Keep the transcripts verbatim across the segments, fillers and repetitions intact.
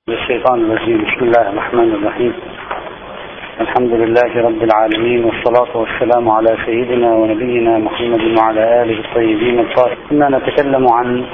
الشيطان الرجيم. بسم الله الرحمن الرحيم. الحمد لله رب العالمين، والصلاة والسلام على سيدنا ونبينا محمد وعلى آله الطيبين الطاهرين. كنا نتكلم عن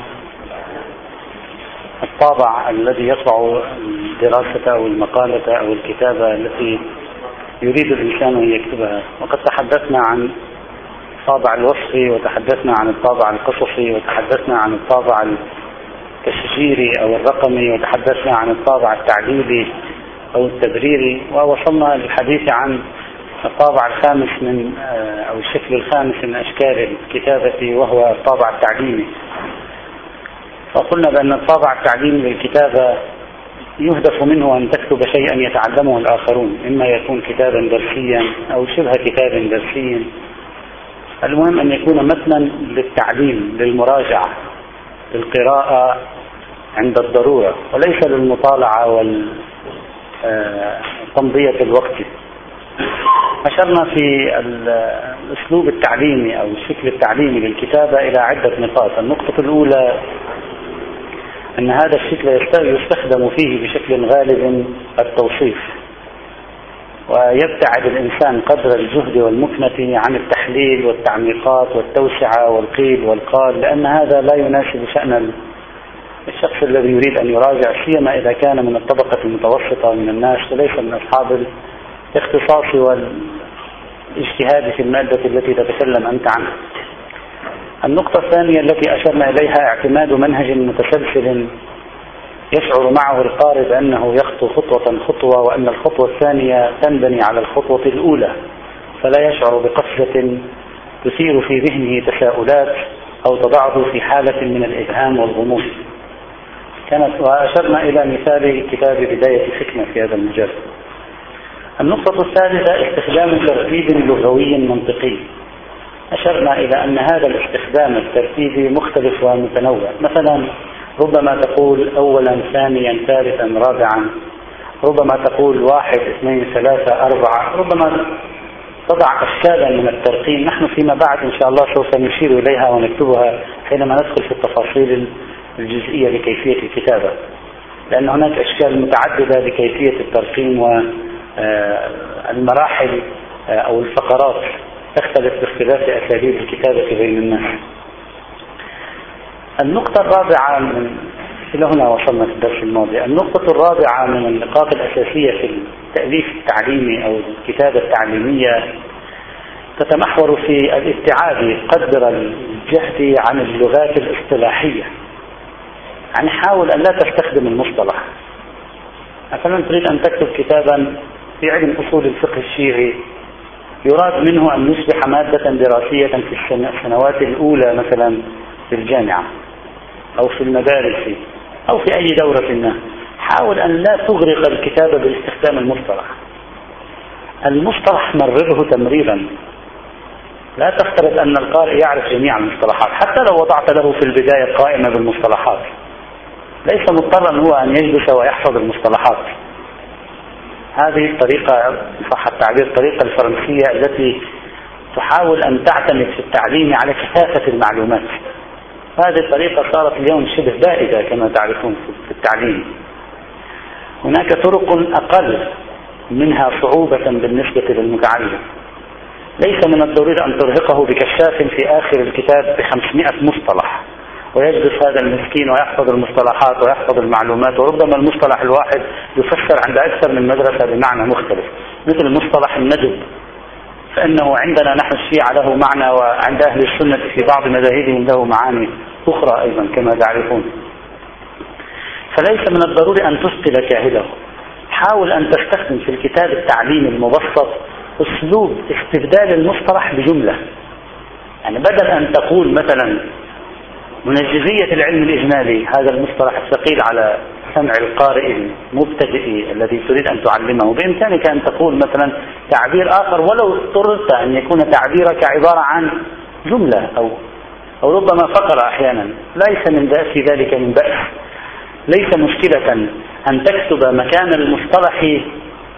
الطابع الذي يطبع الدراسة أو المقالة أو الكتابة التي يريد الإنسان أن يكتبها، وقد تحدثنا عن الطابع الوصفي، وتحدثنا عن الطابع القصصي، وتحدثنا عن الطابع التشجيري أو الرقمي، وتحدثنا عن الطابع التعديلي أو التبريري، ووصلنا للحديث عن الطابع الخامس من أو الشكل الخامس من أشكال الكتابة، وهو الطابع التعليمي. وقلنا بأن الطابع التعليمي للكتابة يهدف منه أن تكتب شيئا يتعلمه الآخرون، إما يكون كتابا درسيا أو شبه كتاب درسي. المهم أن يكون متنا للتعليم، للمراجعة، للقراءة عند الضرورة، وليس للمطالعة وتمضية الوقت. أشرنا في الأسلوب التعليمي أو الشكل التعليمي للكتابة إلى عدة نقاط. النقطة الأولى أن هذا الشكل يستخدم فيه بشكل غالب التوصيف، ويبتعد الإنسان قدر الجهد والمكنة عن التحليل والتعميقات والتوسعة والقيل والقال، لأن هذا لا يناسب شأن الشخص الذي يريد أن يراجع، سيما إذا كان من الطبقة المتوسطة من الناس وليس من أصحاب الاختصاص والاجتهاد في المادة التي تتكلم أنت عنها. النقطة الثانية التي أشرنا إليها اعتماد منهج متسلسل يشعر معه القارئ بأنه يخطو خطوة خطوة، وأن الخطوة الثانية تنبني على الخطوة الأولى، فلا يشعر بقفزة تثير في ذهنه تساؤلات أو تضعه في حالة من الإبهام والغموض. كانت وأشرنا إلى مثال كتاب بداية حكمة في هذا المجال. النقطة الثالثة استخدام ترتيب لغوي منطقي. أشرنا إلى أن هذا الاستخدام الترتيبي مختلف ومتنوع. مثلا ربما تقول أولا ثانيا ثالثا رابعا، ربما تقول واحد اثنين ثلاثة أربعة، ربما تضع أشكالا من الترقيم نحن فيما بعد إن شاء الله سوف نشير إليها ونكتبها حينما ندخل في التفاصيل الجزئية لكيفية الكتابة، لأن هناك أشكال متعددة لكيفية الترقيم، والمراحل أو الفقرات تختلف باختلاف أساليب الكتابة بين الناس. النقطة الرابعة من إلى هنا وصلنا في الدرس الماضي. النقطة الرابعة من النقاط الأساسية في التأليف التعليمي أو الكتابة التعليمية تتمحور في الابتعاد قدر الجهد عن اللغات الاصطلاحية. يعني حاول أن لا تستخدم المصطلح. مثلا تريد أن تكتب كتابا في علم أصول الفقه الشيعي، يراد منه أن يصبح مادة دراسية في السنوات الأولى مثلا في الجامعة أو في المدارس أو في أي دورة ما. حاول أن لا تغرق الكتابة باستخدام المصطلح. المصطلح مرره تمريرا، لا تفترض أن القارئ يعرف جميع المصطلحات، حتى لو وضعت له في البداية قائمة بالمصطلحات ليس مضطرا هو أن يجلس ويحفظ المصطلحات. هذه الطريقة صح التعبير الطريقة الفرنسية التي تحاول أن تعتمد في التعليم على كثافة المعلومات. هذه الطريقة صارت اليوم شبه بائدة كما تعرفون في التعليم. هناك طرق أقل منها صعوبة بالنسبة للمتعلم. ليس من الضروري أن ترهقه بكشاف في آخر الكتاب بخمسمائة مصطلح ويجلس هذا المسكين ويحفظ المصطلحات ويحفظ المعلومات، وربما المصطلح الواحد يفسر عند أكثر من مدرسة بمعنى مختلف، مثل مصطلح الندب، فإنه عندنا نحن الشيعة له معنى، وعند أهل السنة في بعض مذاهبهم له معاني أخرى أيضا كما تعرفون. فليس من الضروري أن تثقل كاهله. حاول أن تستخدم في الكتاب التعليمي المبسط أسلوب استبدال المصطلح بجملة. يعني بدل أن تقول مثلا منجزية العلم الإجمالي، هذا المصطلح الثقيل على سمع القارئ المبتدئ الذي تريد أن تعلمه، بإمكانك أن تقول مثلا تعبير آخر، ولو اضطررت أن يكون تعبيرك عبارة عن جملة أو أو ربما فقرة أحيانا، ليس من في ذلك من بأس. ليس مشكلة أن تكتب مكان المصطلح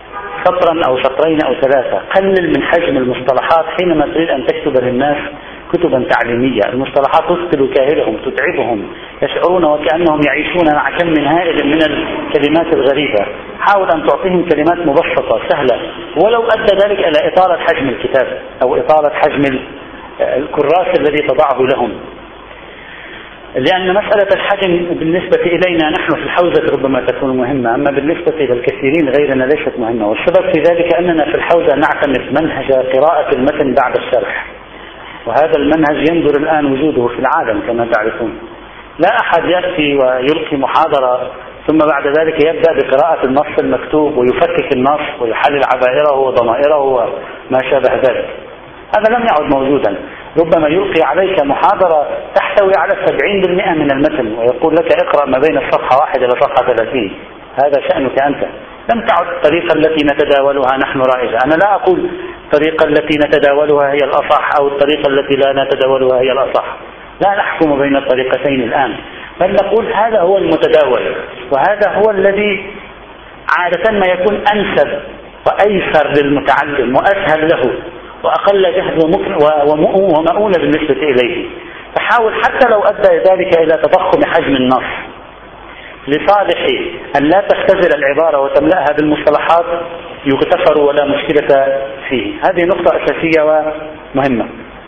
سطرا أو سطرين أو ثلاثة. قلل من حجم المصطلحات حينما تريد أن تكتب للناس كتبا تعليمية. المصطلحات تثقل كاهلهم، تتعبهم، يشعرون وكأنهم يعيشون مع كم من هائل من الكلمات الغريبة. حاول أن تعطيهم كلمات مبسطة سهلة، ولو أدى ذلك إلى إطالة حجم الكتاب أو إطالة حجم الكراس الذي تضعه لهم، لأن مسألة الحجم بالنسبة إلينا نحن في الحوزة ربما تكون مهمة، أما بالنسبة للكثيرين غيرنا ليست مهمة. والسبب في ذلك أننا في الحوزة نعتمد منهج قراءة المتن بعد الشرح، وهذا المنهج يندر الآن وجوده في العالم كما تعرفون. لا أحد يأتي ويلقي محاضرة ثم بعد ذلك يبدأ بقراءة النص المكتوب ويفكك النص ويحلل عبائره وضمائره وما شابه ذلك. هذا لم يعد موجودا. ربما يلقي عليك محاضرة تحتوي على سبعين بالمئة من المتن ويقول لك اقرأ ما بين الصفحة واحد إلى صفحة ثلاثين. هذا شأنك أنت. لم تعد الطريقة التي نتداولها نحن رائجة. أنا لا أقول الطريقة التي نتداولها هي الأصح أو الطريقة التي لا نتداولها هي الأصح. لا نحكم بين الطريقتين الآن، بل نقول هذا هو المتداول، وهذا هو الذي عادة ما يكون أنسب وأيسر للمتعلم وأسهل له وأقل جهد ومؤونة بالنسبة إليه. فحاول حتى لو أدى ذلك إلى تضخم حجم النص لصالح أن لا تختزل العبارة وتملأها بالمصطلحات يغتفر ولا مشكلة فيه. هذه نقطة أساسية ومهمة.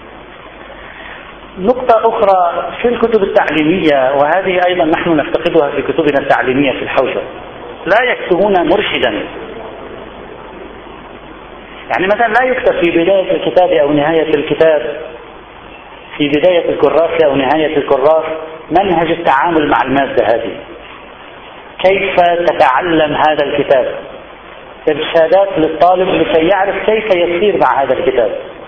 نقطة أخرى في الكتب التعليمية، وهذه أيضا نحن نفتقدها في كتبنا التعليمية في الحوزة، لا يكتبون مرشدا. يعني مثلا لا يكتب في بداية الكتاب أو نهاية الكتاب، في بداية الكراس أو نهاية الكراس، منهج التعامل مع المادة هذه، كيف تتعلم هذا الكتاب، إرشادات للطالب لكي يعرف كيف يسير مع هذا الكتاب.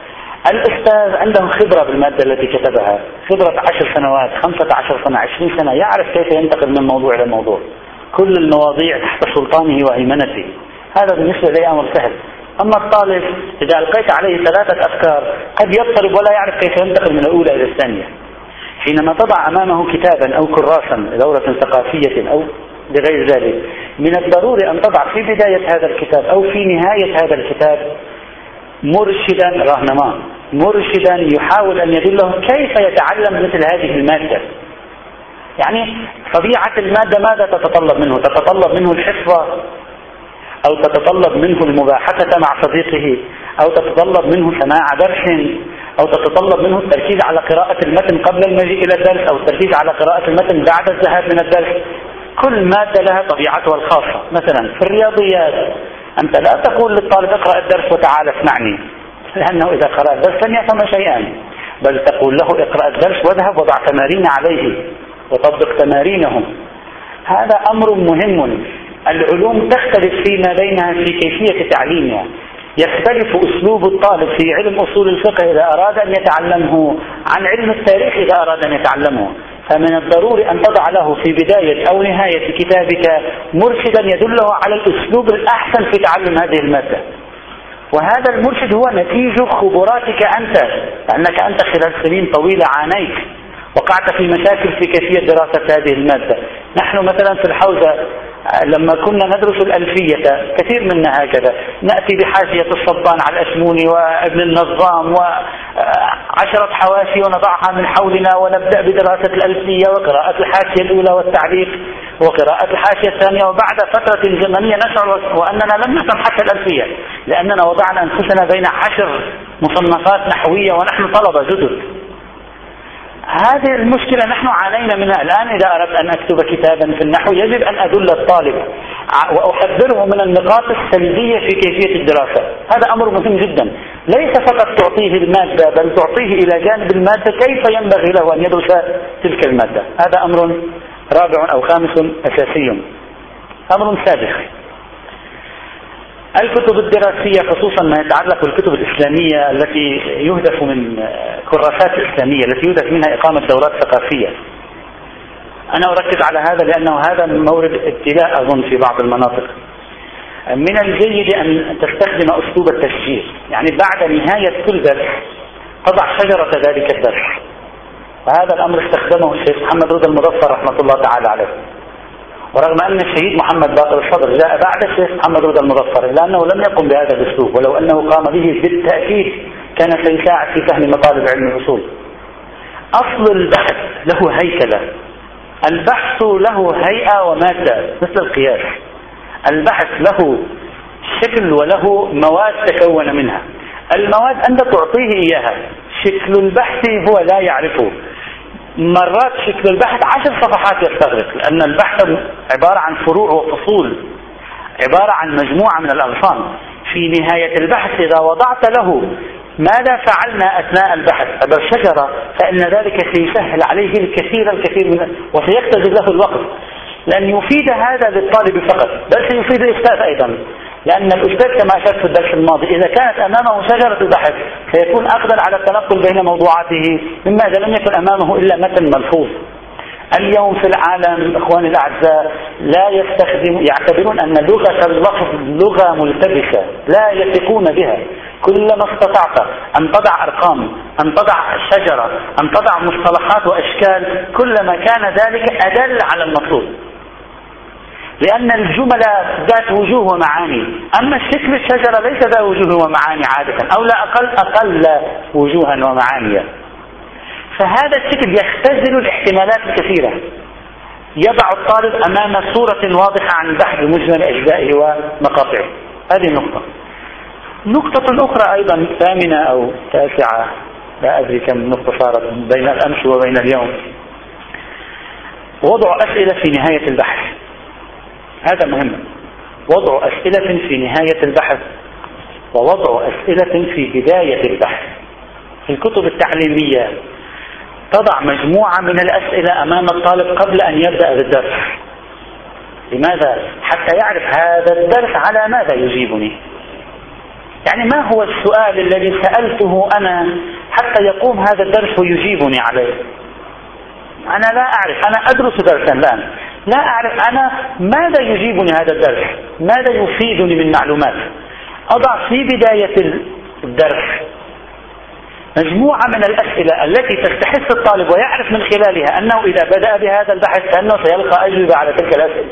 الأستاذ عنده خبرة بالمادة التي كتبها، خبرة عشر سنوات، خمسة عشر سنة، عشرين سنة، يعرف كيف ينتقل من موضوع إلى موضوع، كل المواضيع تحت سلطانه وهيمنته. هذا بالنسبة لي أمر سهل. أما الطالب إذا ألقيت عليه ثلاثة أفكار قد يضطرب ولا يعرف كيف ينتقل من الأولى إلى الثانية. حينما تضع أمامه كتابا أو كراسا لدورة ثقافية أو لغير ذلك، من الضروري أن تضع في بداية هذا الكتاب أو في نهاية هذا الكتاب مرشدا رهنما، مرشدا يحاول أن يدله كيف يتعلم مثل هذه المادة. يعني طبيعة المادة ماذا تتطلب منه؟ تتطلب منه الحفظ، أو تتطلب منه المباحثة مع صديقه، أو تتطلب منه سماع درس، أو تتطلب منه التركيز على قراءة المتن قبل المجيء إلى الدرس، أو التركيز على قراءة المتن بعد الذهاب من الدرس. كل مادة لها طبيعتها الخاصة. مثلا في الرياضيات أنت لا تقول للطالب اقرأ الدرس وتعال اسمعني، لأنه إذا قرأ الدرس لن يفهم شيئا، بل تقول له اقرأ الدرس واذهب وضع تمارين عليه وطبق تمارينهم. هذا أمر مهم. العلوم تختلف فيما بينها في كيفية تعليمها. يختلف أسلوب الطالب في علم أصول الفقه إذا أراد أن يتعلمه عن علم التاريخ إذا أراد أن يتعلمه. فمن الضروري أن تضع له في بداية أو نهاية كتابك مرشدا يدله على الأسلوب الأحسن في تعلم هذه المادة. وهذا المرشد هو نتيجة خبراتك أنت، لأنك أنت خلال سنين طويلة عانيت وقعت في مشاكل في كيفية دراسة هذه المادة. نحن مثلا في الحوزة لما كنا ندرس الألفية كثير منا هكذا، نأتي بحاشية الصبان على الأشموني وابن النظام وعشرة حواشي ونضعها من حولنا ونبدأ بدراسة الألفية وقراءة الحاشية الأولى والتعليق وقراءة الحاشية الثانية، وبعد فترة زمنية نشعر وأننا لم نفهم حتى الألفية لأننا وضعنا أنفسنا بين عشر مصنفات نحوية ونحن طلبة جدد. هذه المشكلة نحن عانينا منها. الآن إذا أردت أن أكتب كتابا في النحو يجب أن أدل الطالب وأحذره من النقاط السلبية في كيفية الدراسة. هذا أمر مهم جدا، ليس فقط تعطيه المادة بل تعطيه إلى جانب المادة كيف ينبغي له أن يدرس تلك المادة. هذا أمر رابع أو خامس أساسي. أمر سادس، الكتب الدراسية خصوصا ما يتعلق بالكتب الإسلامية التي يهدف من كراسات إسلامية التي يهدف منها إقامة دورات ثقافية. أنا أركز على هذا لأنه هذا مورد ابتلاء أظن في بعض المناطق. من الجيد أن تستخدم أسلوب التشجير، يعني بعد نهاية كل درس تضع شجرة ذلك الدرس، وهذا الأمر استخدمه الشيخ محمد رضا المظفر رحمة الله تعالى عليه. ورغم أن الشهيد محمد باقر الصدر جاء بعد الشيخ محمد رضا المظفر إلا أنه لم يقم بهذا الأسلوب، ولو أنه قام به بالتأكيد كان سيساعد في فهم مطالب علم الأصول. أصل البحث له هيكلة، البحث له هيئة ومادة مثل القياس. البحث له شكل وله مواد تكون منها. المواد أنت تعطيه إياها، شكل البحث هو لا يعرفه. مرات شكل البحث عشر صفحات يستغرق، لأن البحث عبارة عن فروع وفصول، عبارة عن مجموعة من الأغصان. في نهاية البحث إذا وضعت له ماذا فعلنا أثناء البحث عبر شجرة، فإن ذلك سيسهل عليه الكثير الكثير من وسيقتضي له الوقت، لأن يفيد هذا للطالب فقط، بل سيفيد الأستاذ أيضا، لأن الأستاذ كما أشرت في الدرس الماضي إذا كانت أمامه شجرة البحث سيكون أقدر على التنقل بين موضوعاته مما إذا لم يكن أمامه إلا متن ملفوظ. اليوم في العالم إخواني الأعزاء لا يستخدم يعتبرون أن لغة اللفظ لغة ملتبسة لا يثقون بها. كلما استطعت أن تضع أرقام، أن تضع شجرة، أن تضع مصطلحات وأشكال، كلما كان ذلك أدل على المطلوب، لأن الجملة ذات وجوه ومعاني، أما الشكل الشجرة ليس ذات وجوه ومعاني عادة، أو لا أقل أقل وجوها ومعانيا. فهذا الشكل يختزل الاحتمالات الكثيرة، يضع الطالب أمام صورة واضحة عن البحث بمجمل أجزائه ومقاطعه. هذه النقطة. نقطة أخرى أيضا ثامنة أو تاسعة، لا أدري كم نقطة صارت بين الأمس وبين اليوم، وضع أسئلة في نهاية البحث. هذا مهم، وضع أسئلة في نهاية البحث ووضع أسئلة في بداية البحث. في الكتب التعليمية تضع مجموعة من الأسئلة أمام الطالب قبل أن يبدأ بالدرس. لماذا؟ حتى يعرف هذا الدرس على ماذا يجيبني، يعني ما هو السؤال الذي سألته أنا حتى يقوم هذا الدرس ويجيبني عليه. أنا لا أعرف، أنا أدرس درسا الآن، لا أعرف أنا ماذا يجيبني هذا الدرس، ماذا يفيدني من معلومات. أضع في بداية الدرس مجموعة من الأسئلة التي تستحث الطالب ويعرف من خلالها أنه إذا بدأ بهذا البحث فإنه سيلقى أجوبة على تلك الأسئلة،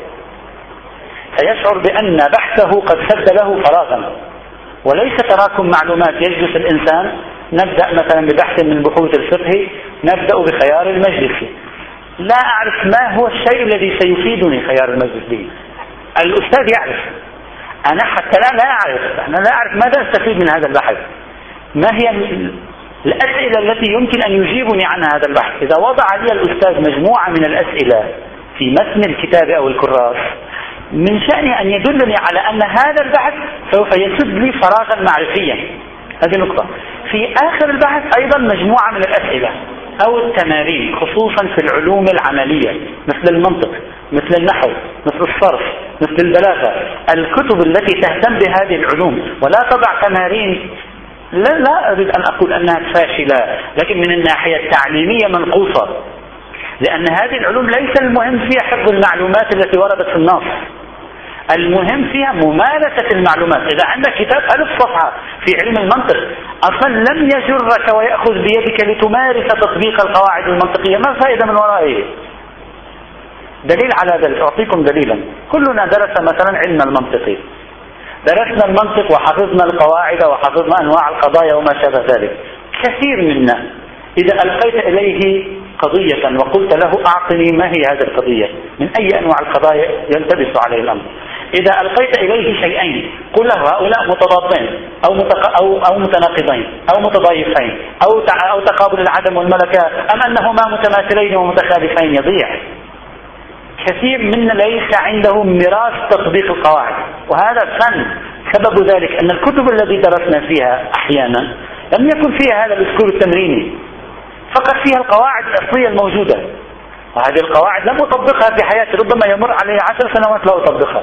سيشعر بأن بحثه قد سد له فراغا وليس تراكم معلومات. يجلس الإنسان، نبدأ مثلا ببحث من بحوث الفقه، نبدأ بخيار المجلس، لا أعرف ما هو الشيء الذي سيفيدني خيار المجلس به. الأستاذ يعرف، أنا حتى لا لا أعرف، أنا لا أعرف ماذا أستفيد من هذا البحث، ما هي الأسئلة التي يمكن أن يجيبني عنها هذا البحث. إذا وضع لي الأستاذ مجموعة من الأسئلة في متن الكتاب أو الكراس، من شأنه أن يدلني على أن هذا البحث سوف يسد لي فراغا معرفيا. هذه نقطة. في آخر البحث أيضا مجموعة من الأسئلة أو التمارين، خصوصا في العلوم العملية مثل المنطق، مثل النحو، مثل الصرف، مثل البلاغة، الكتب التي تهتم بهذه العلوم ولا تضع تمارين. لا, لا أريد أن أقول أنها فاشلة، لكن من الناحية التعليمية منقوصة، لأن هذه العلوم ليس المهم فيها حفظ المعلومات التي وردت في النص، المهم فيها ممارسة المعلومات. إذا عندك كتاب ألف صفحة في علم المنطق أصلا لم يجرك ويأخذ بيدك لتمارس تطبيق القواعد المنطقية، ما الفائدة من ورائه؟ دليل على ذلك، أعطيكم دليلا. كلنا درس مثلا علم المنطقي، درسنا المنطق وحفظنا القواعد وحفظنا أنواع القضايا وما شابه ذلك. كثير منا إذا ألقيت إليه قضية وقلت له أعطني ما هي هذه القضية من أي أنواع القضايا يلتبس عليه الأمر. إذا ألقيت إليه شيئين قل له هؤلاء متضادين أو, متق... أو... أو متناقضين أو متضايفين أو, تع... أو تقابل العدم والملكة أم أنهما متماثلين ومتخالفين، يضيع. كثير منا ليس عنده ميراث تطبيق القواعد، وهذا فن. سبب ذلك أن الكتب التي درسنا فيها أحيانا لم يكن فيها هذا الأسلوب التمريني، فقط فيها القواعد الأصلية الموجودة، وهذه القواعد لم أطبقها في حياتي، ربما يمر علي عشر سنوات لا أطبقها،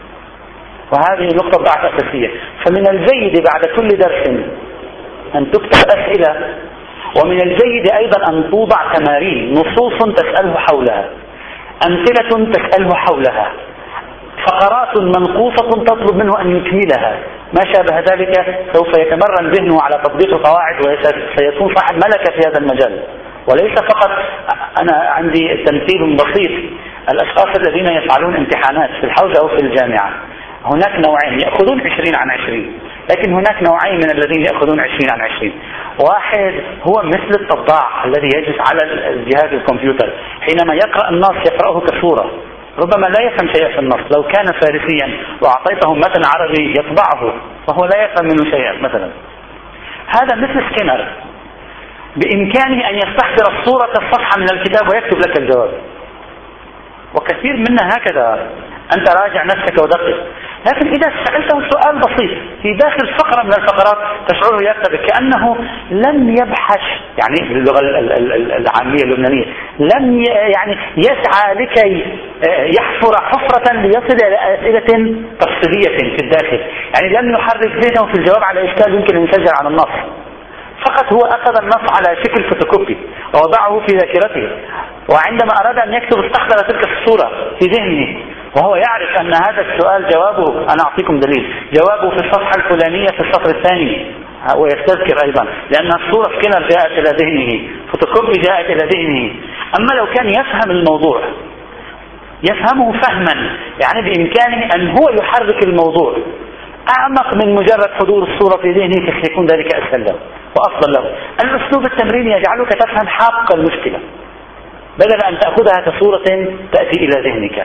وهذه نقطة ضعف أساسية. فمن الجيد بعد كل درس أن تكتب أسئلة، ومن الجيد أيضا أن توضع تمارين، نصوص تسأله حولها، أمثلة تسأله حولها، فقرات منقوصة تطلب منه أن يكملها، ما شابه ذلك. سوف يتمرن ذهنه على تطبيق القواعد وسيكون صاحب ملكة في هذا المجال. وليس فقط، أنا عندي تمثيل بسيط، الأشخاص الذين يفعلون امتحانات في الحوزة أو في الجامعة هناك نوعين، يأخذون عشرين عن عشرين، لكن هناك نوعين من الذين يأخذون عشرين عن عشرين. واحد هو مثل الطباع الذي يجلس على الجهاز الكمبيوتر، حينما يقرأ النص يقرأه كصورة، ربما لا يفهم شيئا في النص. لو كان فارسيا وأعطيته متن عربي يطبعه فهو لا يفهم منه شيئا مثلا. هذا مثل سكينر، بإمكانه أن يستحضر صورة الصفحة من الكتاب ويكتب لك الجواب. وكثير منا هكذا، أنت راجع نفسك ودقق. لكن إذا سألته سؤال بسيط في داخل فقرة من الفقرات تشعره يكتب كأنه لم يبحث، يعني باللغة العامية اللبنانية، لم يعني يسعى لكي يحفر حفرة ليصل إلى أسئلة تفصيلية في الداخل، يعني لم يحرك ذهنه في الجواب على إشكال يمكن أن يسجل على النص. فقط هو أخذ النص على شكل فوتوكوبي ووضعه في ذاكرته، وعندما أراد أن يكتب استحضر تلك الصورة في ذهنه، وهو يعرف أن هذا السؤال جوابه، أنا أعطيكم دليل، جوابه في الصفحة الفلانية في السطر الثاني، ويستذكر أيضا لأن الصورة سكينر جاءت إلى ذهنه، فوتوكوبي جاءت إلى ذهنه. أما لو كان يفهم الموضوع يفهمه فهما، يعني بإمكانه أن هو يحرك الموضوع أعمق من مجرد حضور الصورة في ذهنه، فسيكون ذلك أسهل له وأفضل له. الأسلوب التمريني يجعلك تفهم حق المشكلة بدل أن تأخذها كصورة تأتي إلى ذهنك.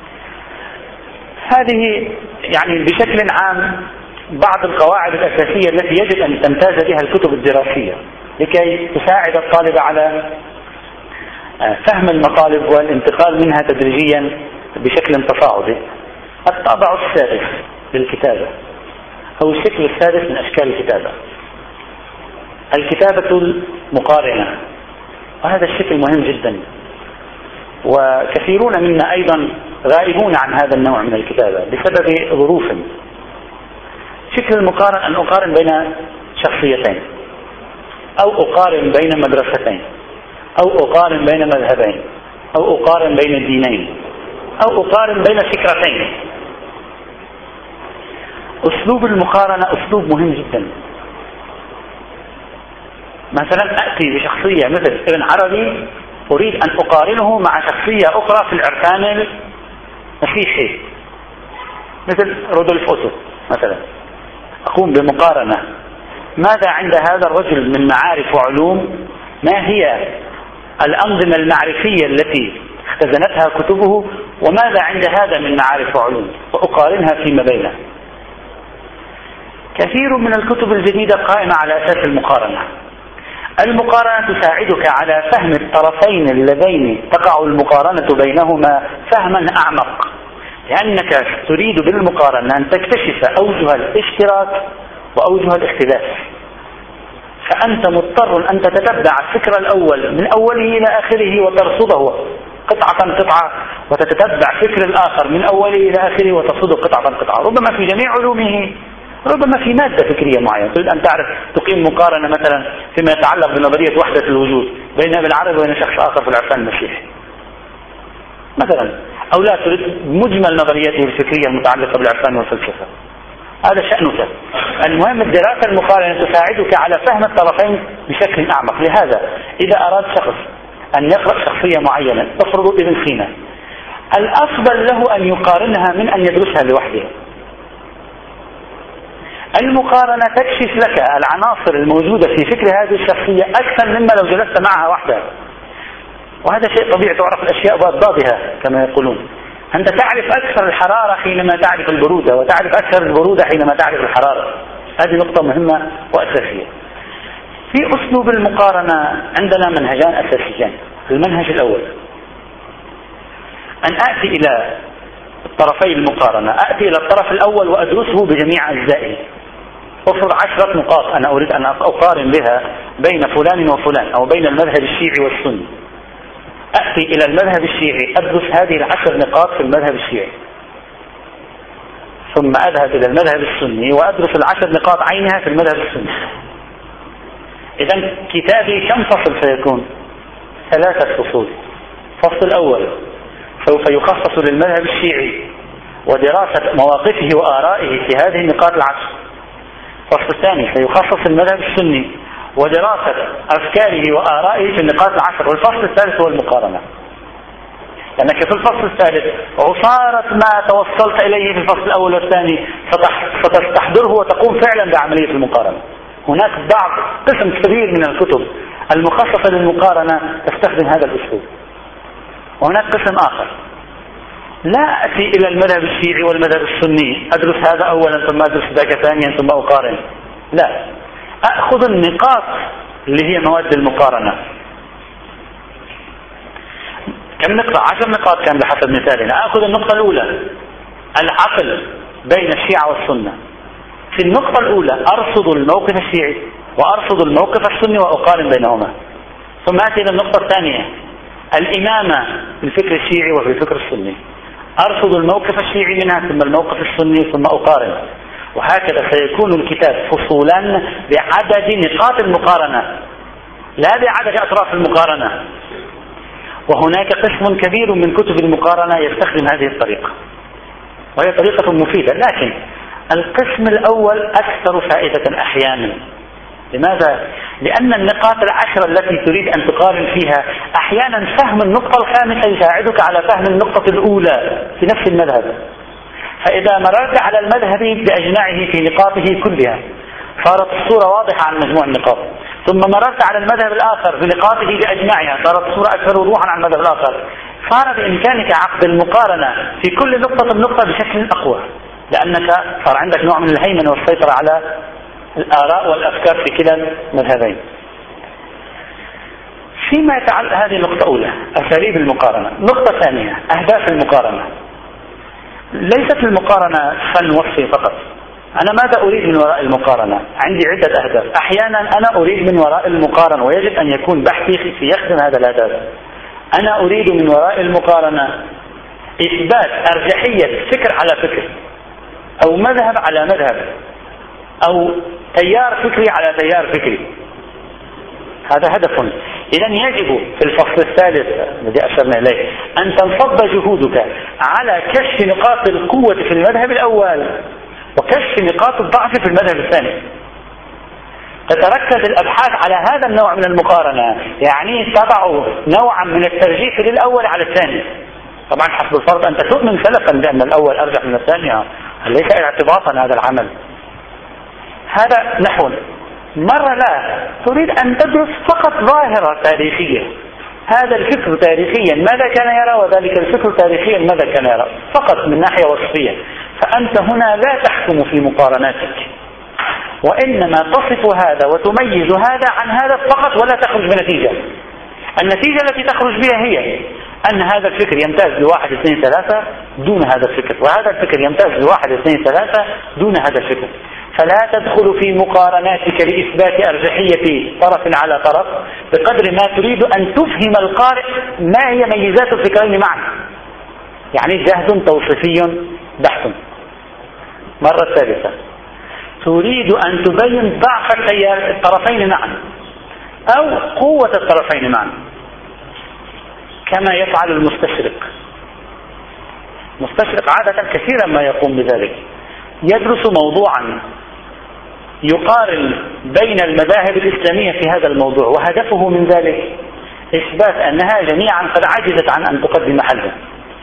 هذه يعني بشكل عام بعض القواعد الأساسية التي يجب أن تمتاز بها الكتب الدراسية لكي تساعد الطالب على فهم المطالب والانتقال منها تدريجيا بشكل تصاعدي. الطابع السادس للكتابة أو الشكل السادس من أشكال الكتابة الكتابة المقارنة، وهذا الشكل مهم جدا، وكثيرون منا أيضا غائبون عن هذا النوع من الكتابة بسبب ظروف. شكل المقارنة أن أقارن بين شخصيتين، أو أقارن بين مدرستين، أو أقارن بين مذهبين، أو أقارن بين دينين، أو أقارن بين فكرتين. أسلوب المقارنة أسلوب مهم جدا. مثلا أتي بشخصية مثل ابن عربي أريد أن أقارنه مع شخصية أخرى في العرفان المسيحي مثل رودولف أوتو مثلا، أقوم بمقارنة ماذا عند هذا الرجل من معارف وعلوم، ما هي الأنظمة المعرفية التي اختزنتها كتبه، وماذا عند هذا من معارف وعلوم، وأقارنها فيما بينه. كثير من الكتب الجديدة قائمة على أساس المقارنة. المقارنة تساعدك على فهم الطرفين اللذين تقع المقارنة بينهما فهما أعمق، لأنك تريد بالمقارنة أن تكتشف أوجه الاشتراك وأوجه الاختلاف، فأنت مضطر أن تتتبع الفكر الأول من أوله إلى آخره وترصده قطعة قطعة، وتتتبع فكر الآخر من أوله إلى آخره وتصده قطعة قطعة، ربما في جميع علومه، ربما في مادة فكرية معينة تريد أن تعرف تقيم مقارنة مثلا فيما يتعلق بنظرية وحدة الوجود بين ابن عربي وبين شخص آخر في العرفان المسيحي مثلا، أو لا تريد مجمل نظرياته الفكرية المتعلقة بالعرفان والفلسفة، هذا شأنك. المهم الدراسة المقارنة تساعدك على فهم الطرفين بشكل أعمق. لهذا إذا أراد شخص أن يقرأ شخصية معينة، تفرض ابن سينا، الأفضل له أن يقارنها من أن يدرسها لوحده. المقارنة تكشف لك العناصر الموجودة في فكر هذه الشخصية أكثر مما لو جلست معها وحدها، وهذا شيء طبيعي، تعرف الأشياء بأضدادها كما يقولون. أنت تعرف أكثر الحرارة حينما تعرف البرودة، وتعرف أكثر البرودة حينما تعرف الحرارة. هذه نقطة مهمة وأساسية. في أسلوب المقارنة عندنا منهجان أساسيان. المنهج الأول أن أأتي إلى طرفي المقارنة، أأتي إلى الطرف الأول وأدرسه بجميع أجزائه، أفرض عشرة نقاط أنا أريد أن أقارن بها بين فلان وفلان، أو بين المذهب الشيعي والسني. أأتي إلى المذهب الشيعي أدرس هذه العشر نقاط في المذهب الشيعي، ثم أذهب إلى المذهب السني وأدرس العشر نقاط عينها في المذهب السني. إذن كتابي كم فصل سيكون؟ ثلاثة فصول. الفصل الأول سوف يخصص للمذهب الشيعي ودراسة مواقفه وآرائه في هذه النقاط العشر. الفصل الثاني سيخصص المذهب السني ودراسة أفكاره وآرائه في النقاط العشر. والفصل الثالث هو المقارنة، لأنك في الفصل الثالث عصارة ما توصلت إليه في الفصل الأول والثاني ستستحضره وتقوم فعلا بعملية المقارنة. هناك بعض قسم كبير من الكتب المخصصة للمقارنة تستخدم هذا الأسلوب، وهناك قسم آخر لا أتي إلى المذهب الشيعي والمذهب السني أدرس هذا أولا ثم أدرس ذاك ثانيا ثم أقارن، لا، أخذ النقاط اللي هي مواد المقارنة. كم نقطة؟ عشر نقاط كان بحسب مثالنا. أخذ النقطة الأولى العقل بين الشيعة والسنة. في النقطة الأولى أرصد الموقف الشيعي وأرصد الموقف السني وأقارن بينهما، ثم أتي إلى النقطة الثانية الإمامة في الفكر الشيعي وفي الفكر السني، أرصد الموقف الشيعي منها ثم الموقف السني ثم أقارن، وهكذا سيكون الكتاب فصولا بعدد نقاط المقارنة لا بعدد أطراف المقارنة. وهناك قسم كبير من كتب المقارنة يستخدم هذه الطريقة، وهي طريقة مفيدة، لكن القسم الأول أكثر فائدة أحيانا. لماذا؟ لأن النقاط العشرة التي تريد أن تقارن فيها أحيانا فهم النقطة الخامسة يساعدك على فهم النقطة الأولى في نفس المذهب. فإذا مررت على المذهب بأجمعه في نقاطه كلها صارت الصورة واضحة عن مجموع النقاط، ثم مررت على المذهب الآخر بنقاطه بأجمعها صارت الصورة أكثر وضوحا عن المذهب الآخر. صار بإمكانك عقد المقارنة في كل نقطة نقطة بشكل أقوى، لأنك صار عندك نوع من الهيمنة والسيطرة على الآراء والأفكار في كلا المذهبين. فيما يتعلق هذه النقطة أولى أساليب المقارنة. نقطة ثانية أهداف المقارنة. ليست المقارنة فن وصفي فقط. أنا ماذا أريد من وراء المقارنة؟ عندي عدة أهداف. أحيانا أنا أريد من وراء المقارنة ويجب أن يكون بحثي في يخدم هذا الهدف. أنا أريد من وراء المقارنة إثبات أرجحية فكر على فكر، أو مذهب على مذهب، أو تيار فكري على تيار فكري. هذا هدف. إذن يجب في الفصل الثالث الذي أشرنا إليه أن تنصب جهودك على كشف نقاط القوة في المذهب الأول وكشف نقاط الضعف في المذهب الثاني. تتركز الأبحاث على هذا النوع من المقارنة، يعني تضع نوعا من الترجيح للأول على الثاني. طبعا حسب الفرض أنت تؤمن سلفا بأن الأول أرجح من الثاني، ليس اعتباطا هذا العمل. هذا نحو. مرة لا تريد أن تدرس فقط ظاهرة تاريخية، هذا الفكر تاريخيا ماذا كان يرى وذلك الفكر تاريخيا ماذا كان يرى، فقط من ناحية وصفية. فأنت هنا لا تحكم في مقارناتك، وإنما تصف هذا وتميز هذا عن هذا فقط، ولا تخرج بنتيجة. النتيجة التي تخرج بها هي أن هذا الفكر يمتاز لواحد اثنين ثلاثة دون هذا الفكر، وهذا الفكر يمتاز لواحد اثنين ثلاثة دون هذا الفكر. فلا تدخل في مقارناتك لإثبات أرجحية طرف على طرف بقدر ما تريد أن تفهم القارئ ما هي ميزات الفكرين معا، يعني جهد توصيفي بحث. مرة ثالثة تريد أن تبين ضعف الطرفين معا أو قوة الطرفين معا، كما يفعل المستشرق. المستشرق عادة كثيرا ما يقوم بذلك، يدرس موضوعا يقارن بين المذاهب الإسلامية في هذا الموضوع، وهدفه من ذلك إثبات أنها جميعا قد عجزت عن أن تقدم حلا.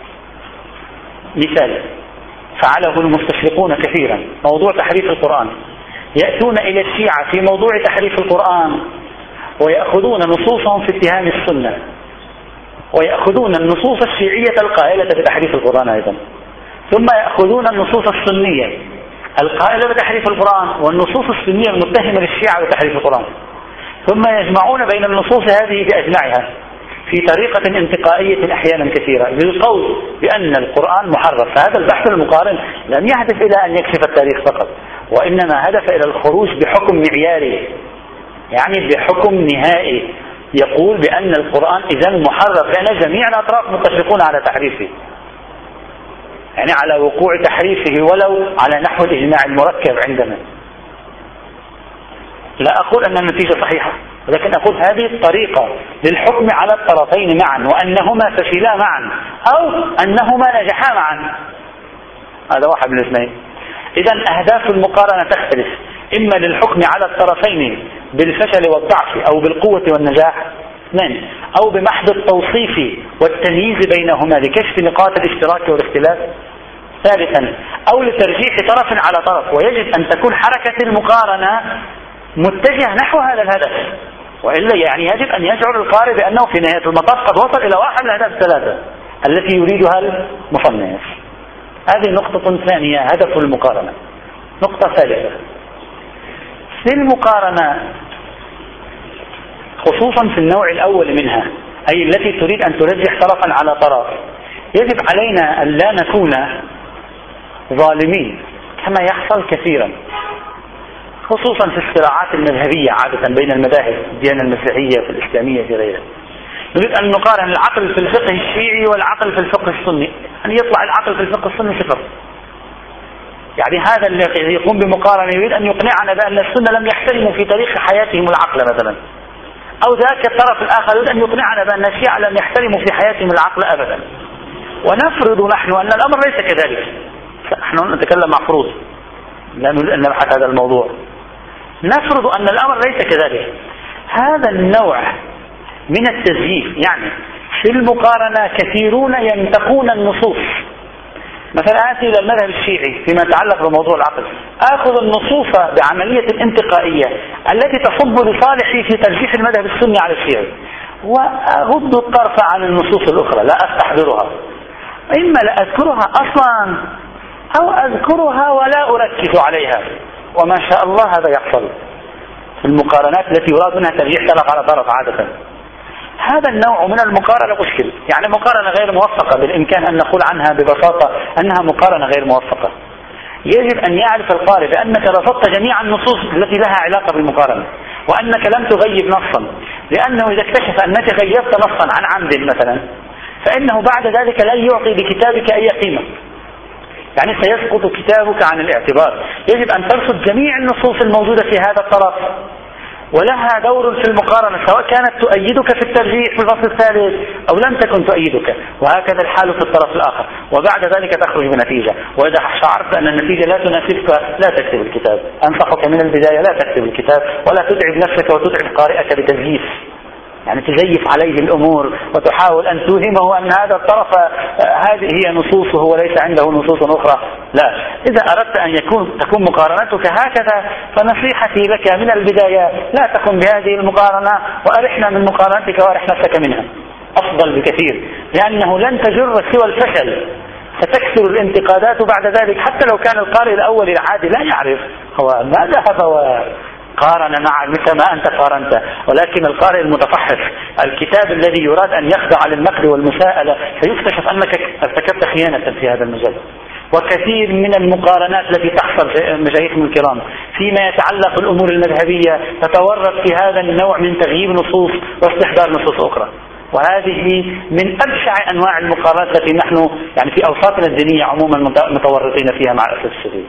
مثال فعله المستشرقون كثيرا موضوع تحريف القرآن، يأتون إلى الشيعة في موضوع تحريف القرآن ويأخذون نصوصهم في اتهام السنة، ويأخذون النصوص الشيعية القائلة بتحريف القرآن أيضا، ثم يأخذون النصوص السنية القائلة بتحريف القرآن والنصوص السنية المتهمة للشيعة بتحريف القرآن، ثم يجمعون بين النصوص هذه بأجمعها في طريقة انتقائية أحيانا كثيرة للقول بأن القرآن محرف. فهذا البحث المقارن لم يهدف إلى أن يكشف التاريخ فقط، وإنما هدف إلى الخروج بحكم معياري، يعني بحكم نهائي يقول بأن القرآن إذن محرف، لأن جميع الأطراف متفقون على تحريفه، يعني على وقوع تحريفه ولو على نحو الإجماع المركب عندنا. لا أقول أن النتيجة صحيحة، ولكن أقول هذه الطريقة للحكم على الطرفين معا، وأنهما فشلا معا أو أنهما نجحا معا، هذا واحد من الاثنين. إذن أهداف المقارنة تختلف، إما للحكم على الطرفين بالفشل والضعف أو بالقوة والنجاح، اثنين، أو بمحض التوصيف والتمييز بينهما لكشف نقاط الاشتراك والاختلاف، ثالثا، أو لترجيح طرف على طرف. ويجب أن تكون حركة المقارنة متجه نحو هذا الهدف، وإلا يعني يجب أن يشعر القارئ بأنه في نهاية المطاف قد وصل إلى واحد من الأهداف الثلاثة التي يريدها المصنف. هذه نقطة ثانية، هدف المقارنة. نقطة ثالثة، في المقارنة خصوصا في النوع الأول منها، أي التي تريد أن ترجح طرفا على طرف، يجب علينا أن لا نكون ظالمين كما يحصل كثيرا، خصوصا في الصراعات المذهبية عادة بين المذاهب، الديانة المسيحية في الإسلامية في غيرها. نريد أن نقارن العقل في الفقه الشيعي والعقل في الفقه السني، أن يطلع العقل في الفقه السني صفر. يعني هذا الذي يقوم بمقارنة يريد أن يقنعنا بأن السنة لم يحترموا في تاريخ حياتهم العقل مثلا، أو ذاك الطرف الآخر يريد أن يقنعنا بأن الشيعة لم يحترموا في حياتهم العقل أبدا. ونفرض نحن أن الأمر ليس كذلك. نحن نتكلم مع فروض، لا نريد أن نبحث هذا الموضوع. نفرض أن الأمر ليس كذلك. هذا النوع من التزييف، يعني في المقارنة كثيرون ينتقون النصوص. مثلا آتي إلى المذهب الشيعي فيما يتعلق بموضوع العقل، آخذ النصوص بعملية الانتقائية التي تصب لصالحي في ترجيح المذهب السني على الشيعي، وأغض الطرف عن النصوص الأخرى، لا أستحضرها، إما لا أذكرها أصلا أو أذكرها ولا أركز عليها. وما شاء الله هذا يحصل في المقارنات التي يراد منها ترجيح طرف على طرف عادة. هذا النوع من المقارنة مشكل، يعني مقارنة غير موفقة، بالإمكان أن نقول عنها ببساطة أنها مقارنة غير موفقة. يجب أن يعرف القارئ بأنك رفضت جميع النصوص التي لها علاقة بالمقارنة، وأنك لم تغيب نصا، لأنه إذا اكتشف أنك غيبت نصا عن عمد مثلا، فإنه بعد ذلك لا يعطي لكتابك أي قيمة، يعني سيسقط كتابك عن الاعتبار. يجب أن ترصد جميع النصوص الموجودة في هذا الطرف، ولها دور في المقارنة، سواء كانت تؤيدك في الترجيح في الفصل الثالث أو لم تكن تؤيدك، وهكذا الحال في الطرف الآخر، وبعد ذلك تخرج بنتيجة. وإذا شعرت أن النتيجة لا تناسبك لا تكتب الكتاب. أنصحك من البداية لا تكتب الكتاب، ولا تتعب نفسك وتتعب قارئك بتزييف، يعني تزيف عليه الأمور وتحاول أن توهمه أن هذا الطرف هذه هي نصوصه وليس عنده نصوص أخرى. لا، إذا أردت أن يكون تكون مقارنتك هكذا فنصيحتي لك من البداية لا تقم بهذه المقارنة، وأرحنا من مقارنتك وأرح نفسك منها، أفضل بكثير، لأنه لن تجر سوى الفشل. ستكثر الانتقادات بعد ذلك، حتى لو كان القارئ الأول العادي لا يعرف هو ما ذهب وقارن مع مثل ما أنت قارنت، ولكن القارئ المتفحص الكتاب الذي يراد أن يخضع للنقد والمساءلة سيكتشف أنك ارتكبت خيانة في هذا المجال. وكثير من المقارنات التي تحصل في مشايخنا الكرام فيما يتعلق بالأمور المذهبية تتورط في هذا النوع من تغييب نصوص واستحضار نصوص أخرى، وهذه من أبشع أنواع المقارنات التي نحن يعني في أوساطنا الدينية عموما متورطين فيها مع الأسف الشديد.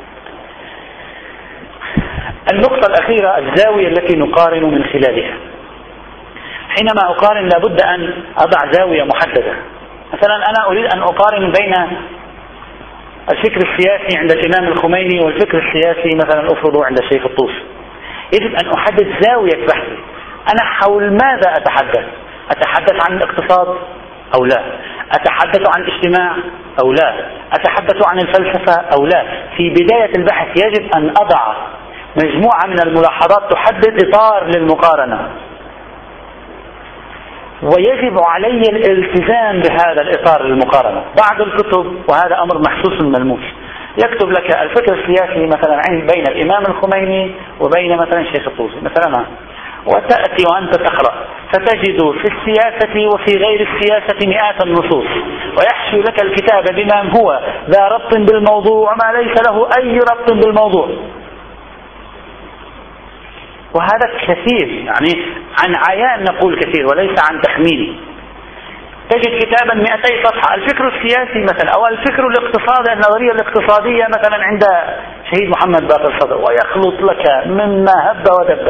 النقطة الأخيرة الزاوية التي نقارن من خلالها. حينما أقارن لابد أن أضع زاوية محددة. مثلا أنا أريد أن أقارن بين الفكر السياسي عند الإمام الخميني والفكر السياسي مثلا أفرضه عند الشيخ الطوسي. يجب أن أحدد زاوية بحثي، أنا حول ماذا أتحدث؟ أتحدث عن الاقتصاد أو لا؟ أتحدث عن الاجتماع أو لا؟ أتحدث عن الفلسفة أو لا؟ في بداية البحث يجب أن أضع مجموعة من الملاحظات تحدد إطار للمقارنة، ويجب علي الالتزام بهذا الإطار للمقارنة. بعض الكتب، وهذا أمر محسوس ملموس، يكتب لك الفكر السياسي مثلا بين الإمام الخميني وبين مثلا الشيخ الطوسي مثلا، وتأتي وأنت تقرأ فتجد في السياسة وفي غير السياسة مئات النصوص، ويحشو لك الكتاب بما هو ذا ربط بالموضوع وما ليس له أي ربط بالموضوع. وهذا كثير، يعني عن عيان نقول كثير وليس عن تخمين. تجد كتابا مئتي صفحة الفكر السياسي مثلا، أو الفكر الاقتصادي النظرية الاقتصادية مثلا عند شهيد محمد باقر الصدر، ويخلط لك مما هب ودب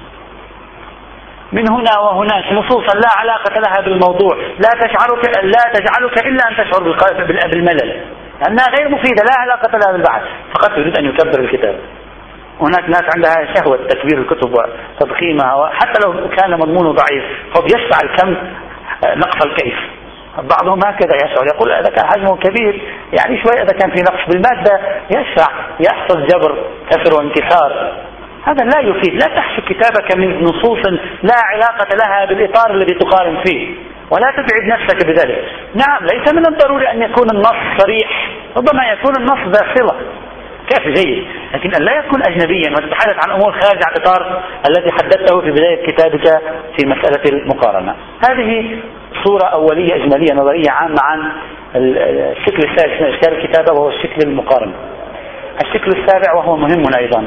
من هنا وهناك نصوصا لا علاقة لها بالموضوع، لا تشعرك لا تجعلك إلا أن تشعر بالملل، لأنها غير مفيدة لا علاقة لها بالبحث، فقط يريد أن يكبر الكتاب. هناك ناس عندها شهوة تكبير الكتب وتضخيمها، حتى لو كان مضمونه ضعيف هو بيشفع الكم نقص الكيف. بعضهم هكذا يشعر، يقول إذا كان حجمه كبير يعني شوي، إذا كان في نقص بالمادة يشفع يحصل جبر كسر وانكسار. هذا لا يفيد. لا تحشو كتابك من نصوص لا علاقة لها بالإطار الذي تقارن فيه، ولا تتعب نفسك بذلك. نعم، ليس من الضروري أن يكون النص صريح، ربما يكون النص ذا صلة، كيف جيد، لكن أن لا يكون أجنبيا وتتحدث عن أمور خارج عن الإطار الذي حددته في بداية كتابك في مسألة المقارنة. هذه صورة أولية إجمالية نظرية عامة عن الشكل الثالث من أشكال الكتابة، وهو الشكل المقارن. الشكل السابع وهو مهم أيضا،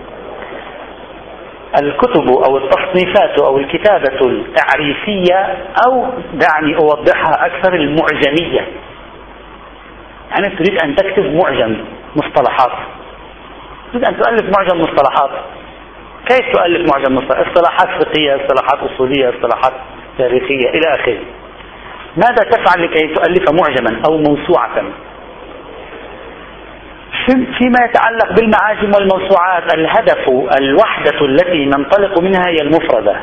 الكتب أو التصنيفات أو الكتابة التعريفية، أو دعني أوضحها أكثر، المعجمية. يعني تريد أن تكتب معجم مصطلحات، تريد أن تؤلف معجم مصطلحات. كيف تؤلف معجم مصطلحات؟ اصطلاحات فقهية، اصطلاحات أصولية، اصطلاحات تاريخية إلى آخره. ماذا تفعل لكي تؤلف معجما أو موسوعة؟ فيما يتعلق بالمعاجم والموسوعات، الهدف الوحدة التي ننطلق منها هي المفردة،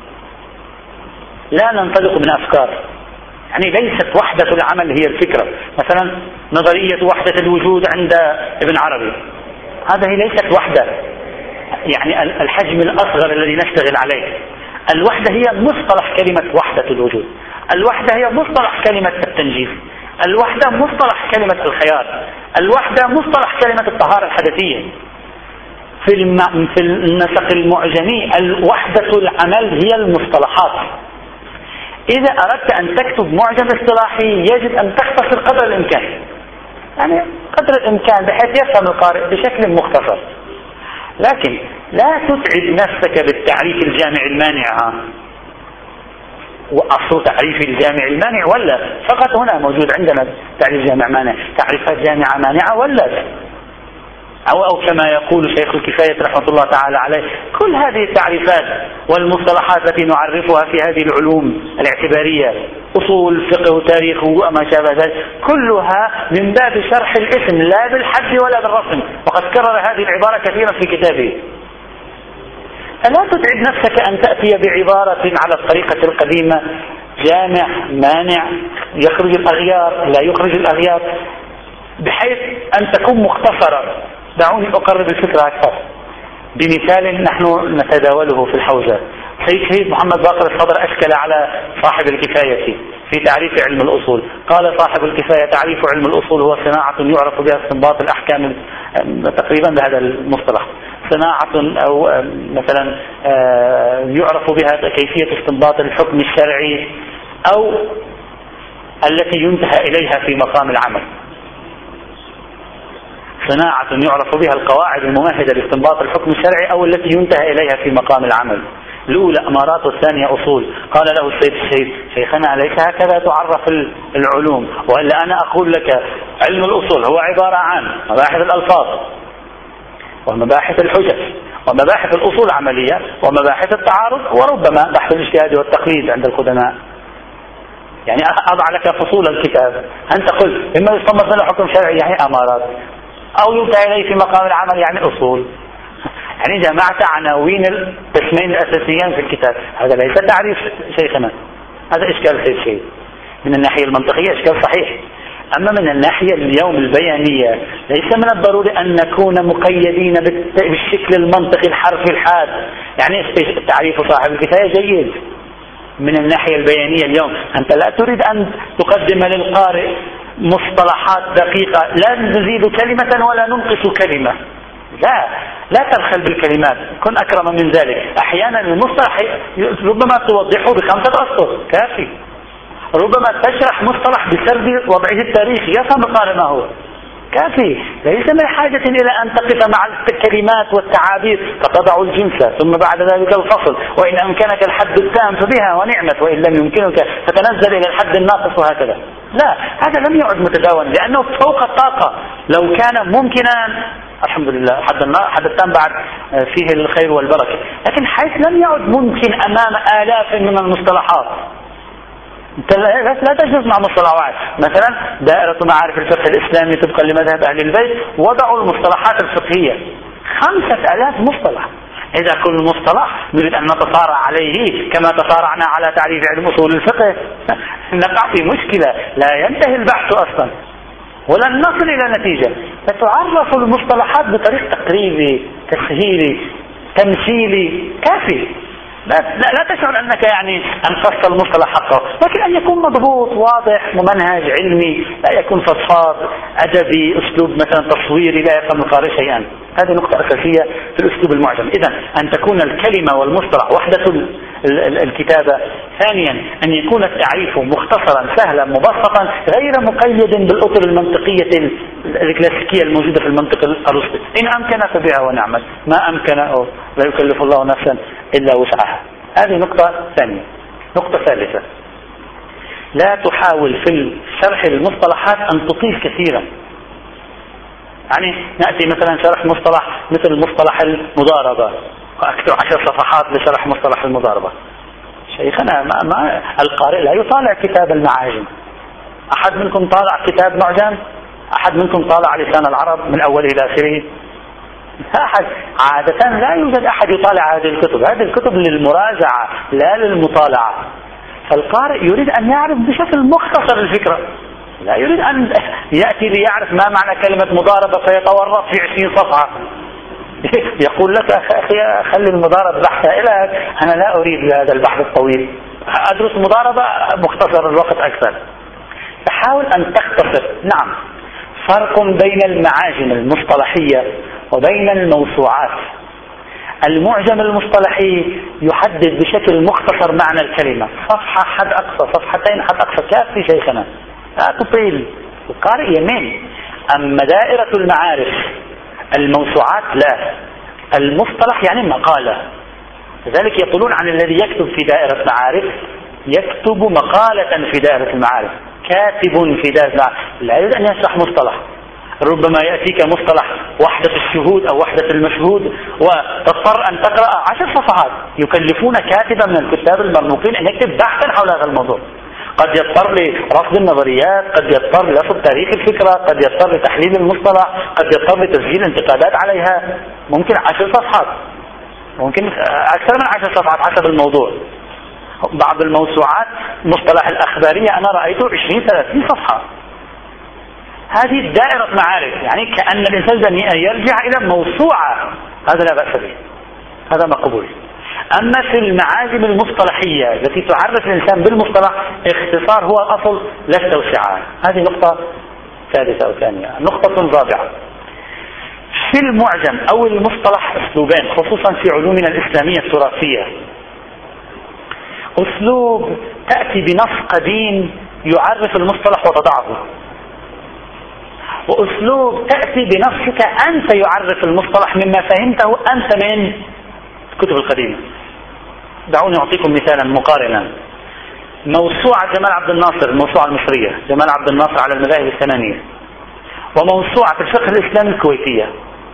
لا ننطلق من أفكار. يعني ليست وحدة العمل هي الفكرة. مثلا نظرية وحدة الوجود عند ابن عربي، هذه ليست وحدة، يعني الحجم الأصغر الذي نشتغل عليه. الوحدة هي مصطلح كلمة وحدة الوجود، الوحدة هي مصطلح كلمة التنجيز، الوحدة مصطلح كلمة الخيار، الوحدة مصطلح كلمة الطهارة الحدثية. في, الم... في النسق المعجمي الوحدة العمل هي المصطلحات. إذا أردت أن تكتب معجم اصطلاحي يجب أن تختصر قدر الإمكان، يعني قدر الإمكان بحيث يفهم القارئ بشكل مختصر. لكن لا تتعب نفسك بالتعريف الجامع المانع. وأصل تعريف الجامع المانع ولا فقط هنا موجود عندنا تعريف جامع مانع، تعريفات جامعة مانعة ولا أو, أو كما يقول شيخ الكفاية رحمة الله تعالى عليه، كل هذه التعريفات والمصطلحات التي نعرفها في هذه العلوم الاعتبارية، أصول فقه وتاريخ وما شابه ذلك، كلها من باب شرح الاسم لا بالحد ولا بالرسم، وقد كرر هذه العبارة كثيرا في كتابه. فلا تتعب نفسك أن تأتي بعبارة على الطريقة القديمة، جامع مانع يخرج الأغيار لا يخرج الأغيار، بحيث أن تكون مختصرة. دعوني أقرب الفكرة أكثر بمثال نحن نتداوله في الحوزة. سيد محمد باقر الصدر أشكل على صاحب الكفاية في تعريف علم الأصول. قال صاحب الكفاية: تعريف علم الأصول هو صناعة يعرف بها استنباط الأحكام، تقريبا بهذا المصطلح، صناعة أو مثلا يعرف بها كيفية استنباط الحكم الشرعي أو التي ينتهى إليها في مقام العمل. صناعة يعرف بها القواعد الممهدة لاستنباط الحكم الشرعي أو التي ينتهى إليها في مقام العمل. الأولى أمارات والثانية أصول. قال له السيد الشهيد: شيخنا ليس هكذا تعرف العلوم، وإلا أنا أقول لك علم الأصول هو عبارة عن مباحث الألفاظ ومباحث الحجج ومباحث الأصول العملية ومباحث التعارض وربما بحث الاجتهاد والتقليد عند القدماء. يعني أضع لك فصول الكتاب، أنت قلت إما يستنبط منه حكم شرعي يعني أمارات، أو ينتهي إليه في مقام العمل يعني أصول. يعني جمعت عناوين القسمين الأساسيين في الكتاب. هذا ليس تعريف شيخنا، هذا إشكال خير شيء من الناحية المنطقية، إشكال صحيح. أما من الناحية اليوم البيانية ليس من الضروري أن نكون مقيدين بالشكل المنطقي الحرفي الحاد. يعني تعريف صاحب الكفاية جيد من الناحية البيانية اليوم. أنت لا تريد أن تقدم للقارئ مصطلحات دقيقة، لا نزيد كلمة ولا ننقص كلمة، لا لا تبخل بالكلمات، كن أكرم من ذلك. أحيانا المصطلح ربما توضحه بخمسة أسطر كافي، ربما تشرح مصطلح بسرد وضعه التاريخي يفهم القارئ ما هو كافي. ليس من حاجة إلى أن تقف مع الكلمات والتعابير فتضع الجنس ثم بعد ذلك الفصل، وإن أمكنك الحد التام فبها ونعمت، وإن لم يمكنك فتنزل إلى الحد الناقص وهكذا. لا، هذا لم يعد متداولا لأنه فوق الطاقة. لو كان ممكنا الحمد لله حد التام بعد فيه الخير والبركة، لكن حيث لم يعد ممكن أمام آلاف من المصطلحات. لا تجلس مع مصطلحات. مثلا دائرة معارف الفقه الإسلامي طبقا لمذهب أهل البيت وضعوا المصطلحات الفقهية خمسة آلاف مصطلح. إذا كل مصطلح نريد أن نتصارع عليه كما تصارعنا على تعريف علم أصول الفقه نقع في مشكلة لا ينتهي البحث أصلا ولن نصل إلى نتيجة. فتعرف المصطلحات بطريق تقريبي تسهيلي تمثيلي كافي. لا, لا, لا تشعر أنك يعني أنقذت المصطلح حقه، لكن أن يكون مضبوط واضح ممنهج علمي، لا يكون فضفاض أدبي أسلوب مثلا تصويري لا يفهم القارئ شيئا. هذه نقطة أساسية في الأسلوب المعجم. إذن أن تكون الكلمة والمصطلح وحدة الكتابة. ثانيا أن يكون التعريف مختصرا سهلا مبسطا غير مقيد بالأطر المنطقية الكلاسيكية الموجودة في المنطق الأرسطي. إن أمكن فبها ونعمل، ما أمكن أو لا يكلف الله نفسا إلا وسعها. هذه نقطة ثانية. نقطة ثالثة، لا تحاول في شرح المصطلحات أن تطيل كثيرا. يعني نأتي مثلا شرح مصطلح مثل مصطلح المضاربة وأكثر عشر صفحات لشرح مصطلح المضاربة. شيخنا ما ما القارئ لا يطالع كتاب المعاجم. أحد منكم طالع كتاب معجم؟ أحد منكم طالع لسان العرب من أول إلى آخره؟ أحد. عادة لا يوجد أحد يطالع هذه الكتب. هذه الكتب للمراجعة لا للمطالعة. فالقارئ يريد أن يعرف بشكل مختصر الفكرة، لا يريد أن يأتي ليعرف ما معنى كلمة مضاربة فيتورط في عشرين صفحة. يقول لك أخي خلي المضاربة بحث لك، أنا لا أريد هذا البحث الطويل، أدرس مضاربة مختصر الوقت أكثر. فحاول أن تختصر. نعم، فرق بين المعاجم المصطلحية وبين الموسوعات. المعجم المصطلحي يحدد بشكل مختصر معنى الكلمة، صفحة حد أقصى، صفحتين حد أقصى، كافي شيخنا، لا تطيل. القارئ يمين. أما دائرة المعارف الموسوعات لا، المصطلح يعني مقالة. لذلك يقولون عن الذي يكتب في دائرة معارف يكتب مقالة في دائرة المعارف، كاتب في دائرة المعارف، لا يريد أن يشرح مصطلح. ربما يأتيك مصطلح وحدة الشهود أو وحدة المشهود وتضطر أن تقرأ عشر صفحات، يكلفون كاتبا من الكتاب المرموقين أن يكتب بحثا حول هذا الموضوع. قد يضطر لرصد النظريات، قد يضطر لرصد تاريخ الفكرة، قد يضطر لتحليل المصطلح، قد يضطر لتسجيل انتقادات عليها. ممكن عشر صفحات، ممكن أكثر من عشر صفحات حسب الموضوع. بعض الموسوعات مصطلح الأخبارية أنا رأيته عشرين ثلاثين صفحة. هذه دائرة معارف، يعني كأن الإنسان يرجع إلى موسوعة، هذا لا بأس به، هذا مقبول. أما في المعاجم المصطلحية التي تعرف الإنسان بالمصطلح اختصار هو الأصل لا التوسعة. هذه نقطة ثالثة أو ثانية. نقطة رابعة، في المعجم أو المصطلح أسلوبين خصوصا في علومنا الإسلامية التراثية. أسلوب تأتي بنص قديم يعرف المصطلح وتضعه، وأسلوب تأتي بنصك أنت يعرف المصطلح مما فهمته أنت من الكتب القديمة. دعوني أعطيكم مثالا مقارنا. موسوعة جمال عبد الناصر، الموسوعة المصرية جمال عبد الناصر على المذاهب الثمانية، وموسوعة الفقه الإسلامي الكويتية.